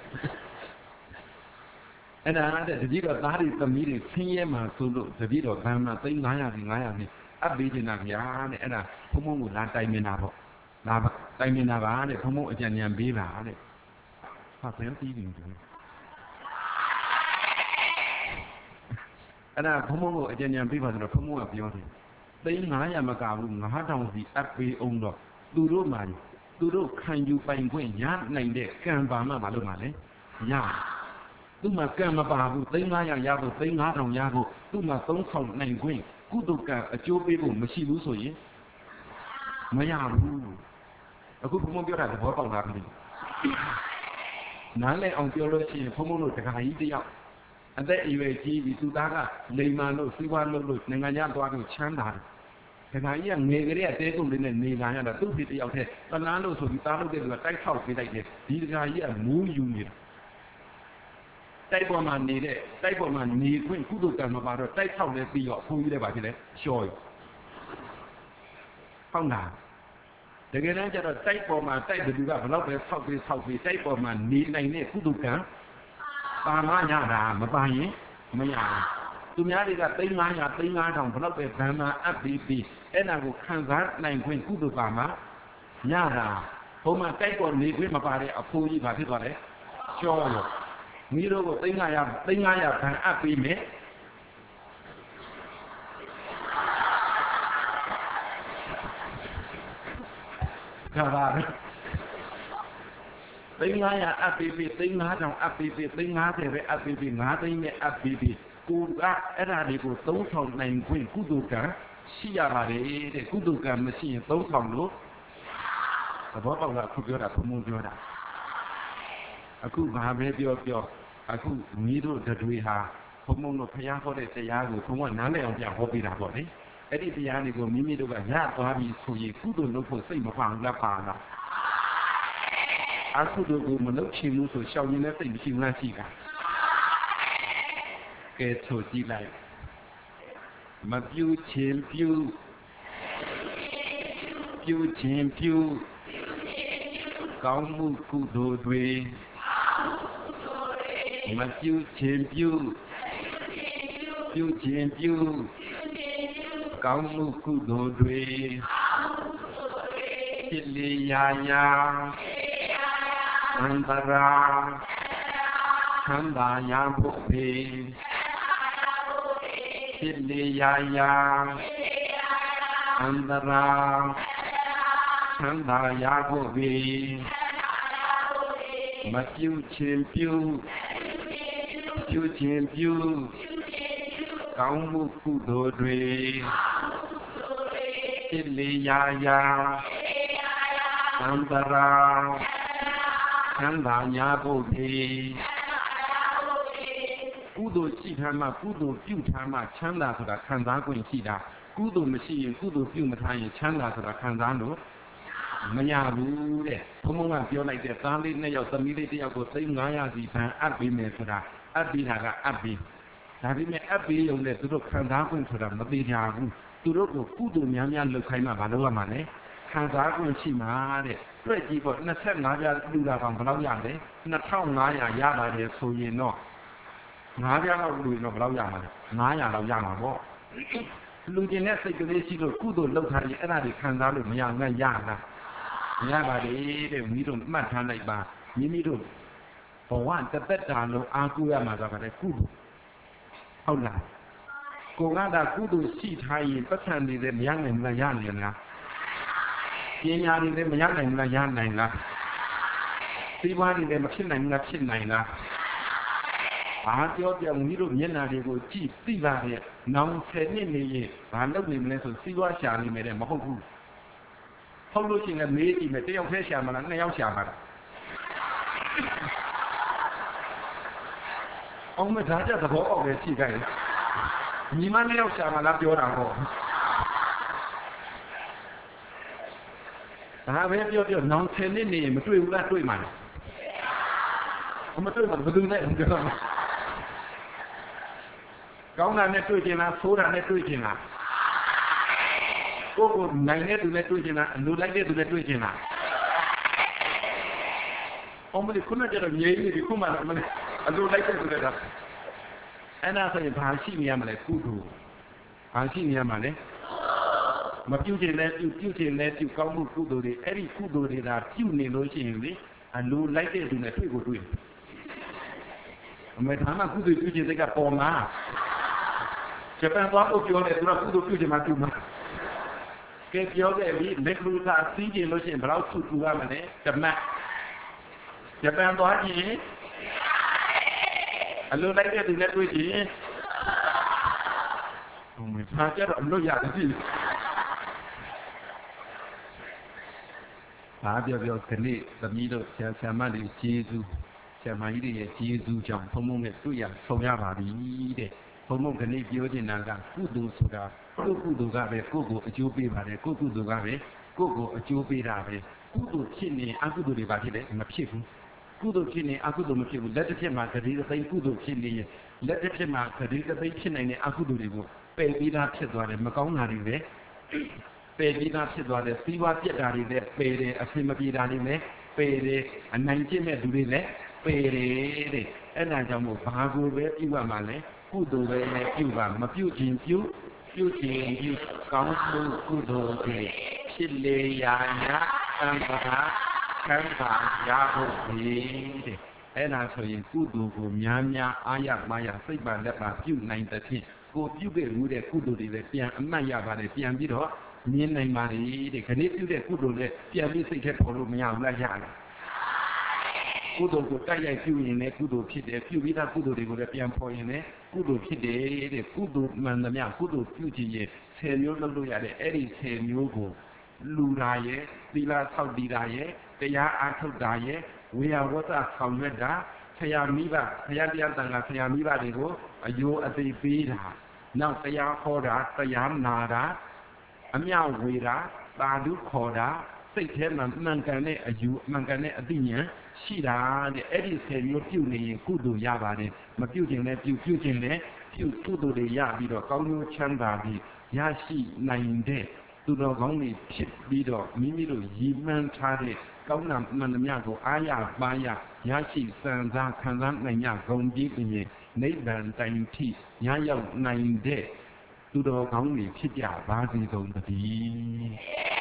S1: အဲ့ဒါတဲ့တပည့်တော်သားတွေသမီးတွေဆင်းရဲမှာဆိုလို့တပည့်တော်ဓမ္မ3,500စီ900စီအပ်ပြီးခြင်းတာဗျာတဲ့အဲ့ဒါဘုံဘုံကိုလာတိုင်နေတာပေါ့လာတိုင်နေတာပါတဲ့ဘုံဘုံအကြံဉာဏ်ပေးပါတဲ့ဟာဘယ်လိုပြီးပြီလဲအဲ့ဒါဘုံဘုံကိုအကြံဉာဏ်ပေးပါဆိုတော့ဘုံဘုံကပြောတယ်3,500မကဘူး9,000စီအပ်ပေးအောင်တော့သူတို့မှသူတို့ခံယူပိုင်ခွင့်ရနိုင်တဲ့ကံပါမှမလုပ်ပါနဲ့ရသူ့မှာကံမပါဘူး3,500ရဖို့3,500ရဖို့သူ့မှာ3,000နိုင်ခွင့်ကုသကံအကျိုးပေးဖို့မရှိဘူးဆိုရင်မရဘူးအခုဘုံဘုံပြောတာသဘောပေါက်လားမသိဘူးနားလည်အောင်ပြောလို့ရှိရင်ဘုံဘုံတို့တခါကြီးတယောက်အသက်အရွယ်ကြီးပြီးသူသားကလိမ်မာလို့စီးပွားလုပ်လို့နိုင်ငံခြားသွားလို့ချမ်းသာတယ်ဒကာကြီးကငယ်ကလေးကတဲကုန်လေးနဲ့နေလာရတာသူ့ဖြစ်တယောက်တည်းတလားလို့ဆိုပြီးသားလုပ်တဲ့လူကတိုက်ထောက်ပေးလိုက်တယ်ဒီဒကာကြီးကမူးယူနေတာတိုက်ပေါ်မှာနေတဲ့တိုက်ပေါ်မှာနေခွင့်ကုသကံမပါတော့တိုက်ထောက်လဲပြီးတော့အဖိုးကြီးလည်းပါဖြစ်လဲလျှော်ရဟုတ်လားတကယ်တမ်းကျတော့တိုက်ပေါ်မှာတိုက်ဘယ်သူကဘလောက်ပဲဆောက်ပြီးတိုက်ပေါ်မှာနေနိုင်တဲ့ကုသကံပါမရတာမပါရင်မရဘူးသူများတွေက3,500 3,500ဘလောက်ပဲဗန္နာအပ်ပြီးအဲ့ဒါကိုခံစားနိုင်ခွင့်ကုသပါမှာရတာဘုံမှာတိုက်ပေါ်နေခွင့်မပါတဲ့အဖိုးကြီးဘာဖြစ်သွားလဲလျှော်ရောမိတို့ကို3,500ဗန်အပ်ပြီးမယ်ခါပါ3,500အပ်ပြီး3,500အပ်ပြီး3,50ပဲအပ်ပြီး5သိန်းနဲ့အပ်ပြီးကိုကအဲ့ဒါတွေကို3,000နိုင်ခွင့်ကုသကံရှိရပါတယ်တဲ့ကုသကံမရှိရင်3,000လို့သဘောပေါက်လားအခုပြောတာဘုံဘုံပြောတာအခုဘာပဲပြောအခုမိတို့တွေဟာဘုံဘုံတို့ဖျားဟောတဲ့တရားကိုဘုံကနားလည်အောင်ပြဟောပေးတာပေါ့လေအဲ့ဒီတရားတွေကိုမိမိတို့ကရသွားပြီဆိုရင်ကုသိုလ်လုပ်ဖို့စိတ်မပါဘူးလားပါလားအခုတို့ကမလုပ်ချင်ဘူးဆိုရှောင်နေတဲ့စိတ်မရှိဘူးလားရှိတာကဲဆိုကြည့်လိုက်မပြုချင်ပြုချင်ပြုကောင်းမှုကုသိုလ်တွေမပြုချင်ပြုချင်ပြုကောင်းမှုကုသိုလ်တွေဖြစ်လေရာရာအန္တရာချမ်းသာရဖို့ပေဖြစ်လေရာရာအန္တရာချမ်းသာရဖို့ပေမပြုချင်ပြုချင်ပြုကောင်းမှုကုသိုလ်တွေဖြစ်လေရာရာအန္တရာချမ်းသာရဖို့ပေကုသိုလ်ရှိထားမှကုသိုလ်ပြုထားမှချမ်းသာဆိုတာခံစား권ရှိတာကုသိုလ်မရှိရင်ကုသိုလ်ပြုမထားရင်ချမ်းသာဆိုတာခံစားလို့မရဘူးတဲ့ဘုံဘုံကပြောလိုက်တဲ့သားလေး2ယောက်သမီးလေး1ယောက်ကို3,500စီဗန်အပ်ပြီးမယ်ဆိုတာအပ်ပြီးတာကအပ်ပြီးဒါပေမဲ့အပ်ပြီးရုံနဲ့သူတို့ခံစား권ဆိုတာမသေးကြဘူးသူတို့ကိုကုသိုလ်များများလုပ်ခိုင်းမှမလုပ်ရမှာလေခံစား권ရှိမှာတဲ့တွေ့ကြည့်ပေါ့25ပြားလူတာကောင်ဘယ်လောက်ရလဲ2,500ရပါတယ်ဆိုရင်တော့5ပြားလောက်လူရင်တော့ဘယ်လောက်ရမှာလဲ900လောက်ရမှာပေါ့လူကျင်တဲ့စိတ်ကလေးရှိလို့ကုသိုလ်လုပ်ထားရင်အဲ့ဒါတွေခံစားလို့မရငတ်ရလားမရပါလေတဲ့မိတို့မှတ်ထားလိုက်ပါမိတို့ဘဝတသက်တာလုံးအားကိုးရမှာဆိုတာလေကုသိုလ်ဟုတ်လားကိုကတာကုသိုလ်ရှိထားရင်ပတ်စံနေတယ်မရနိုင်ဘူးလားရနိုင်လားပညာတွေလည်းမရနိုင်ဘူးလားရနိုင်လားစီးပွားတွေလည်းမဖြစ်နိုင်ဘူးလားဖြစ်နိုင်လားအားပြောပြမိတို့မျက်နှာတွေကိုကြည့်သိပါရဲ့နောင်10နှစ်နေရင်ဘာလုပ်နေမလဲဆိုစီးပွားရှာနေမယ်တဲ့မဟုတ်ဘူးဟုတ်လို့ရှိရင်မေးကြည့်မယ်တယောက်တည်းရှာမလား2ယောက်ရှာမလားအောင်မဒါကြသဘောပေါက်ပဲရှိကြတယ်ညီမ2ယောက်ရှာမလားပြောတာဟောဒါပဲပြောပြောနောင်10နှစ်နေမတွေ့ဘူးလားတွေ့မှာမတွေ့မှာဘယ်သူနဲ့ပြောမှာကောင်းတာနဲ့တွေ့ချင်လားဆိုးတာနဲ့တွေ့ချင်လားကိုယ်နိုင်တဲ့သူနဲ့တွေ့ချင်လားအလိုလိုက်တဲ့သူနဲ့တွေ့ချင်လားအမလေးခုနကတည်းကငြိမ်းနေပြီခုမှလည်းအလိုလိုက်တဲ့သူနဲ့တော့အဲ့ဒါဆိုရင်ဘာရှိနေရမလဲကုသိုလ်ဘာရှိနေရမှာလဲမပြုတ်ချင်လဲပြုတ်ချင်လဲပြုတ်ကောင်းမှုကုသိုလ်တွေအဲ့ဒီကုသိုလ်တွေဒါပြုတ်နေလို့ရှိရင်လေအလိုလိုက်တဲ့သူနဲ့တွေ့ကိုတွေ့အမေဒါမှကုသိုလ်ပြုတ်ချင်တဲ့ကပေါ်မှာဂျပန်သွားဖို့ပြောတယ်သူကကုသိုလ်ပြုတ်ချင်မှပြုတ်မှာကဲပြောခဲ့ပြီလက်လူသာစီးကျင်လို့ရှိရင်ဘယ်လောက်စုတူရမလဲဓမ္မဂျပန်သွားခြင်းအလိုလိုက်တဲ့သူနဲ့တွေ့ခြင်းဘုံမဖာကြတော့အလို့ရတယ်ပြီဘာပြောခဏသမီးတို့ဆရာမတွေကျေးဇူးဆရာမကြီးတွေရဲ့ကျေးဇူးကြောင့်ဘုံဘုံနဲ့တွေ့ရဆုံရပါပြီတဲ့ဘုံဘုံခဏပြောနေတာကကုသိုလ်ဆိုတာကုသိုလ်ကပဲကိုယ့်ကိုအကျိုးပေးပါတယ်ကိုယ့်ကုသိုလ်ကပဲကိုယ့်ကိုအကျိုးပေးတာပဲကုသိုလ်ဖြစ်နေအကုသိုလ်တွေပါဖြစ်တယ်မဖြစ်ဘူးကုသိုလ်ဖြစ်နေအကုသိုလ်မဖြစ်ဘူးလက်တစ်ချက်မှာဂတိတစ်သိန်းကုသိုလ်ဖြစ်နေရင်လက်တစ်ချက်မှာဂတိတစ်သိန်းဖြစ်နိုင်တဲ့အကုသိုလ်တွေကိုပယ်ပြီးသားဖြစ်သွားတယ်မကောင်းတာတွေပဲပယ်ပြီးသားဖြစ်သွားတယ်စီးပွားပြက်တာတွေလည်းပယ်တယ်အဆင်မပြေတာတွေလည်းပယ်တယ်အနိုင်ကျင့်တဲ့လူတွေလည်းပယ်တယ်တဲ့အဲ့ဒါကြောင့်မို့ဘာကိုပဲပြုရမှာလဲကုသိုလ်ပဲနဲ့ပြုပါမပြုခြင်းပြုခြင်းပြုကောင်းမှုကုသိုလ်တွေဖြစ်လေရာညာသံဃာခံပါရဖို့ဒီတဲ့အဲ့ဒါဆိုရင်ကုသိုလ်ကိုများများအားရပါရစိတ်ပါလက်ပါပြုနိုင်တဲ့ဖြင့်ကိုပြုခဲ့မှုတဲ့ကုသိုလ်တွေလည်းပြန်အမှတ်ရပါတယ်ပြန်ပြီးတော့မြင်နိုင်ပါလေတဲ့ခဏပြုတဲ့ကုသိုလ်လည်းပြန်ပြီးစိတ်ထဲပေါ်လို့မရဘူးလားရတယ်ကုသိုလ်ကိုတိုက်ရိုက်ပြုရင်လည်းကုသိုလ်ဖြစ်တယ်ပြုပြီးသားကုသိုလ်တွေကိုလည်းပြန်ပေါ်ရင်လည်းကုသိုလ်ဖြစ်တယ်တဲ့ကုသိုလ်မှန်သမျှကုသိုလ်ပြုခြင်းရဲ့10မျိုးလုပ်လို့ရတဲ့အဲ့ဒီ10မျိုးကိုလူတာရဲ့သီလဆောက်တည်တာရဲ့တရားအားထုတ်တာရဲ့ဝေယဝတ္တဆောင်ရွက်တာဆရာမိဘဆရာတရားတန်ခါဆရာမိဘတွေကိုအယိုးအသိပေးတာနောက်တရားဟောတာတရားနာတာအမြဝေတာသာဓုခေါ်တာစိတ်ထဲမှာမှန်ကန်တဲ့အယူမှန်ကန်တဲ့အသိဉာဏ်ရှိတာတဲ့အဲ့ဒီ10မျိုးပြုနေရင်ကုသိုလ်ရပါတယ်မပြုခြင်းလည်းပြုခြင်းလည်းပြုကုသိုလ်တွေရပြီးတော့ကောင်းကျိုးချမ်းသာပြီးရရှိနိုင်တဲ့သူတော်ကောင်းတွေဖြစ်ပြီးတော့မိမိတို့ရည်မှန်းထားတဲ့ကောင်းတာမှန်သမျှကိုအားရပါရရရှိစံစားခံစားနိုင်ကြကုန်ပြီးပြင်နိဗ္ဗာန်တိုင်ထိညရောက်နိုင်တဲ့သူတော်ကောင်းတွေဖြစ်ကြပါစေကုန်သတည်း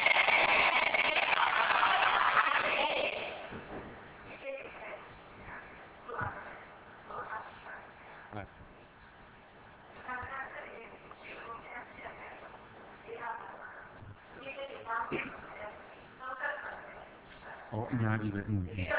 S1: အများကြီးပဲဟုတ်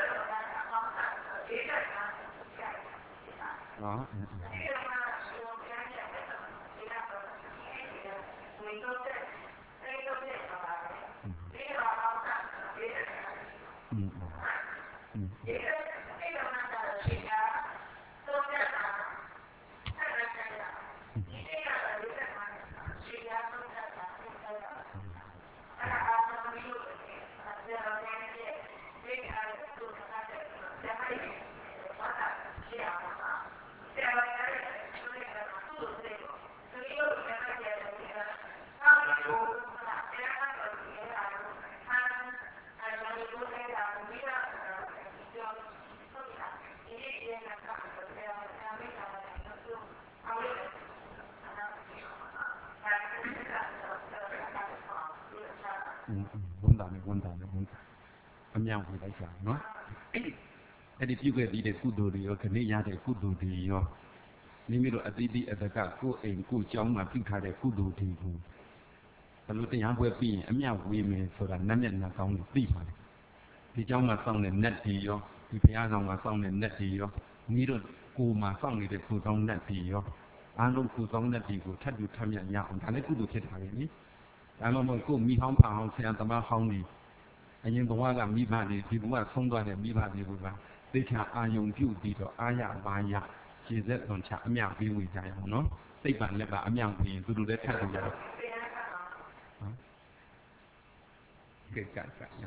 S1: ဝန်တာအမြောက်ကိုလိုက်ကြနော်အဲ့ဒီပြုခဲ့ပြီးတဲ့ကုသိုလ်တွေရောခဏရတဲ့ကုသိုလ်တွေရောမိမိတို့အတိအတကကိုယ်အိမ်ကိုယ်ကျောင်းမှာပြုထားတဲ့ကုသိုလ်တွေကိုဘယ်လိုတရားပွဲပြီးရင်အမြောက်ဝေးမယ်ဆိုတာနတ်မျက်နှာကောင်းကိုသိပါတယ်ဒီကျောင်းမှာစောင့်တဲ့နတ်တွေရောဒီဘုရားဆောင်မှာစောင့်တဲ့နတ်တွေရောမိတို့ကိုယ်မှာစောင့်နေတဲ့ကိုယ်ဆောင်နတ်တွေရောအားလုံးကိုယ်ဆောင်နတ်တွေကိုထပ်တူထပ်မြတ်ရအောင်ဒါလည်းကုသိုလ်ဖြစ်တာပဲနိဒါမှမဟုတ်ကိုမိဟောင်းဖာဟောင်းဆရာသမားဟောင်းတွေအရင်ဘဝကမိဘတွေဒီဘဝဆုံးသွားတဲ့မိဘတွေကသိချာအာယုံပြုပြီးတော့အားရပါရခြေဆက်သွန်ချအမြောက်ပေးဝေကြရအောင်နော်စိတ်ပါလက်ပါအမြောက်ပြီးသူတို့လည်းထပ်လို့ရတော့ cái cả nhá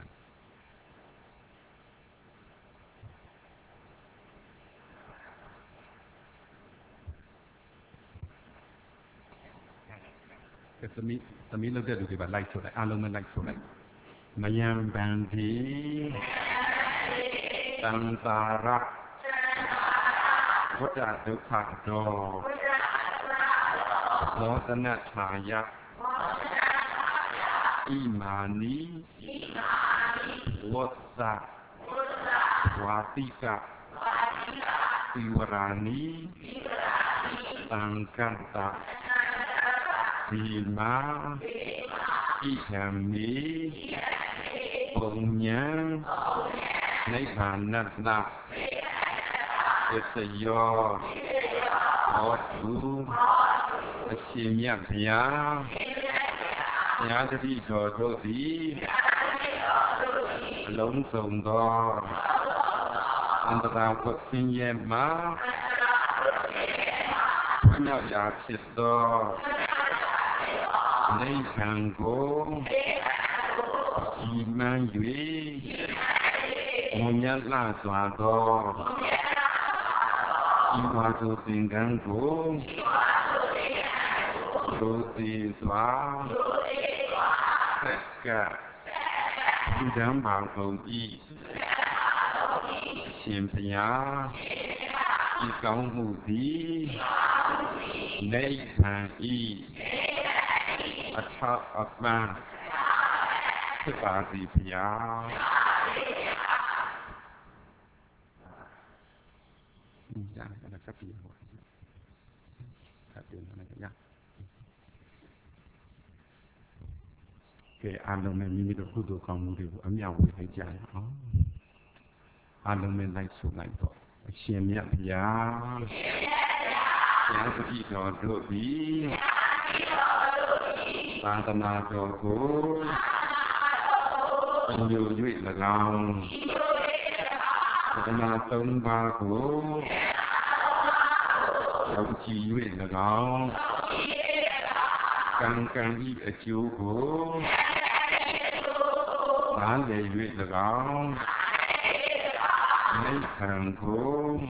S1: cái tấm lâu được thì bạn like chỗ này alo mình like chỗ này mà nhang bàn thí tăng ta raวัฏทุกขะโตโลตนะชายะอิมานิวัสสะวาติกะติวรานิตังกันตะสีมาอิหัมมิปุญญาในฐานะนะเอสโยโอตุอชิมยะพยาญาติโสโตติหลงส่งต่ออันตรายกดสิ้นเย็นมาพระเจ้าอยากสิทธิ์ต่อในทางโกจีมันอยู่มุญญาลาสวาโตอีวาโตสิงกังโกโรติสวาเสกะดูดำบางคนอีเฉียนพยาอีกองหูดีในทางอีอัชาอัตมาสปาสีพยาจะอะไรสักปีหัวถ้าเดือนอะไรก็ยากแกอ่านลงในมิตรพูดตัวของมือเดียวอันยาวไปหายใจอ่านลงในไลฟ์สดไลฟ์ต่อเชียร์เนี่ยพยายามที่จอดรถดีตาตนาจอดกูเป็นอยู่ยุ่ยละเงาตนาต้นบากูเราชียุ่ยละเงากังอีอจิวกูหลานเลยยุ่ยละเงาในทางกู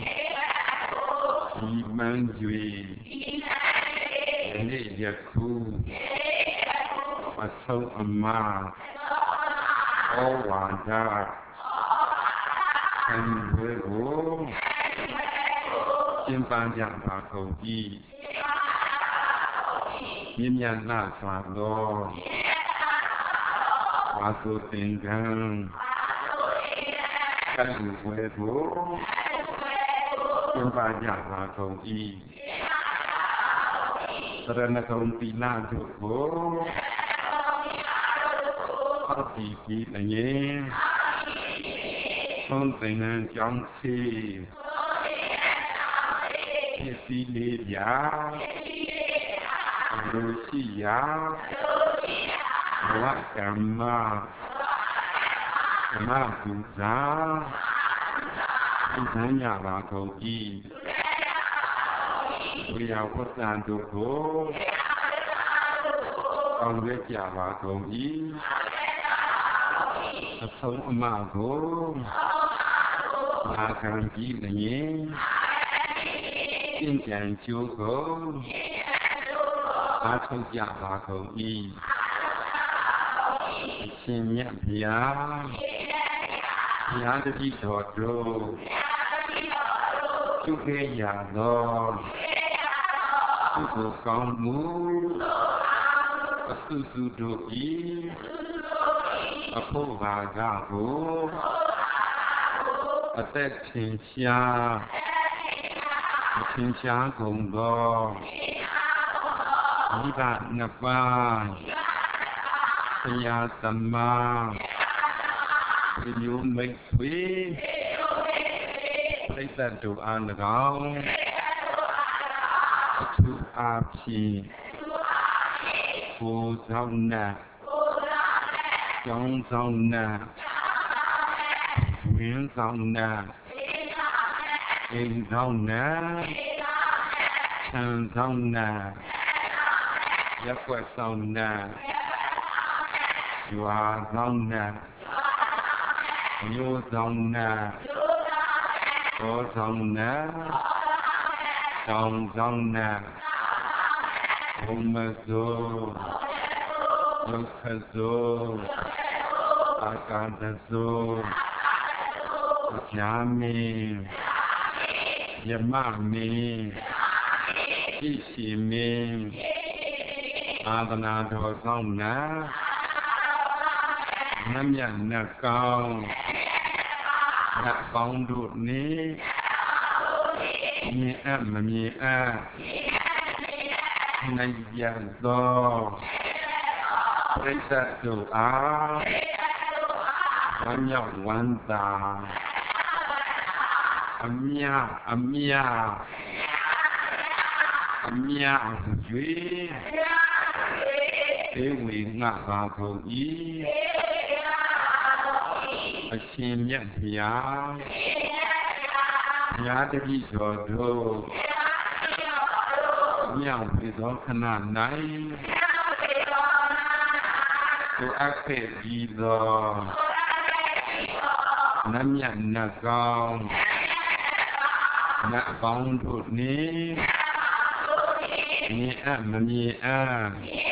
S1: อีมันยุ่ยนี่อยากคูมาส่งอามาโอวาดาอันเวโรจิมปัญญาบาโกอียิมยันนาสวาโลวาสุติงกังกันเวโรจิมปัญญาบาโกอีสรณคมปีนาจุโบข้าปีกีอะไรเงี้ยต้นแต่งงานจังสีเฮติเลียโรชิยาวักรรมากุซาอุทานยาบาโกอีวิยาวัตสันตุโกเอาเวจาบาโกอีส่งอามาโกมาคันจีอะไรเงี้ยจินจันจูโกมาทุกยาบาโกอีชินยะพยาที่จอดรถทุกเรื่องยาดองทุกกองมูสุดูอีอภูบากาโกอเตชินชาคงโกนิบาณบาพยาสัมมาวิญญาณไม่ทวีได้แต่ดูอ่านเราทุกอาชีผู้เจ้าหน้าจงเจ้าหน้าเวียนเจ้าหน้าเองเจ้าหน้าฉันเจ้าหน้ายักษ์เจ้าหน้าสရွာဆောင်နဲ့မျိုးဆောင်နဲ့ဘောဆောင်နဲ့တောင်ဆောင်နဲ့ဘုံမစိုးဒုက္ခစိုးအာကာသစိုးญามิยมะมิอิสิมิอาตนาโทสองนะน้ำยันนักกองนักกองดุนี้มีอันไม่มีอันในยันโตปริสัตตุอาวันยวันตาอเมียရွေเอวิงะบาภูอีအရှင်မြတ်ဘုရားဘုရားတပည့်တော်တို့မြောက်ပြီးသောခဏ၌ကိုအပ်ခဲ့ပြီးသောနတ်မြတ်နတ်ကောင်းနတ်ကောင်းတို့နှင့်မြင်အပ်မမြင်အပ်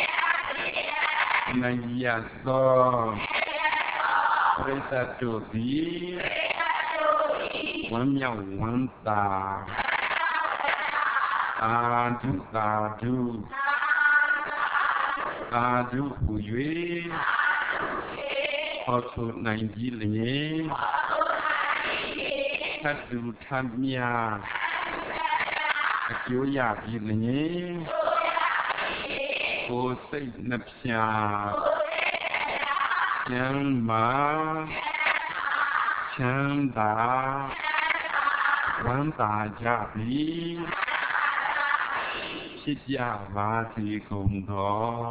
S1: နိုင်ရသောပရိသတ်တို့သည်ဝမ်းမြောက်ဝမ်းသာသာဓုသာဓုသာဓုဟူ၍ဟောဆိုနိုင်ကြလျင်သတ္တုထမြအကျိုးရပြီလျင်ကိုယ်စိတ်နှပြချမ်းမာချမ်းသာဝမ်းသာကြပြီဖြစ်ကြပါစေကုန်သော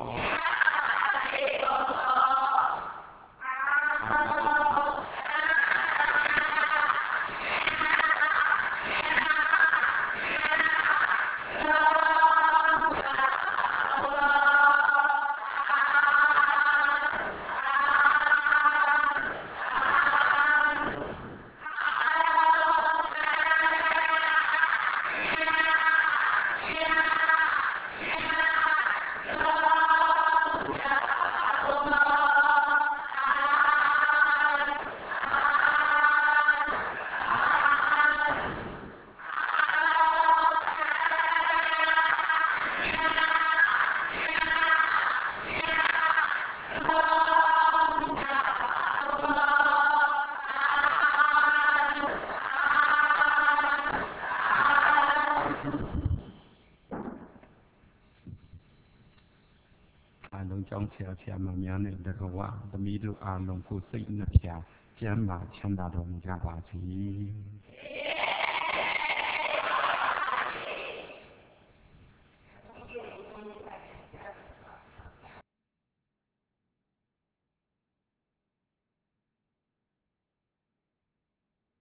S1: ကျောင်းဆရာဆရာမများနဲ့တကွာသမီးတို့အားလုံးကိုစိတ်နှပြချမ်းသာချမ်းသာတော်မူကြပါစေ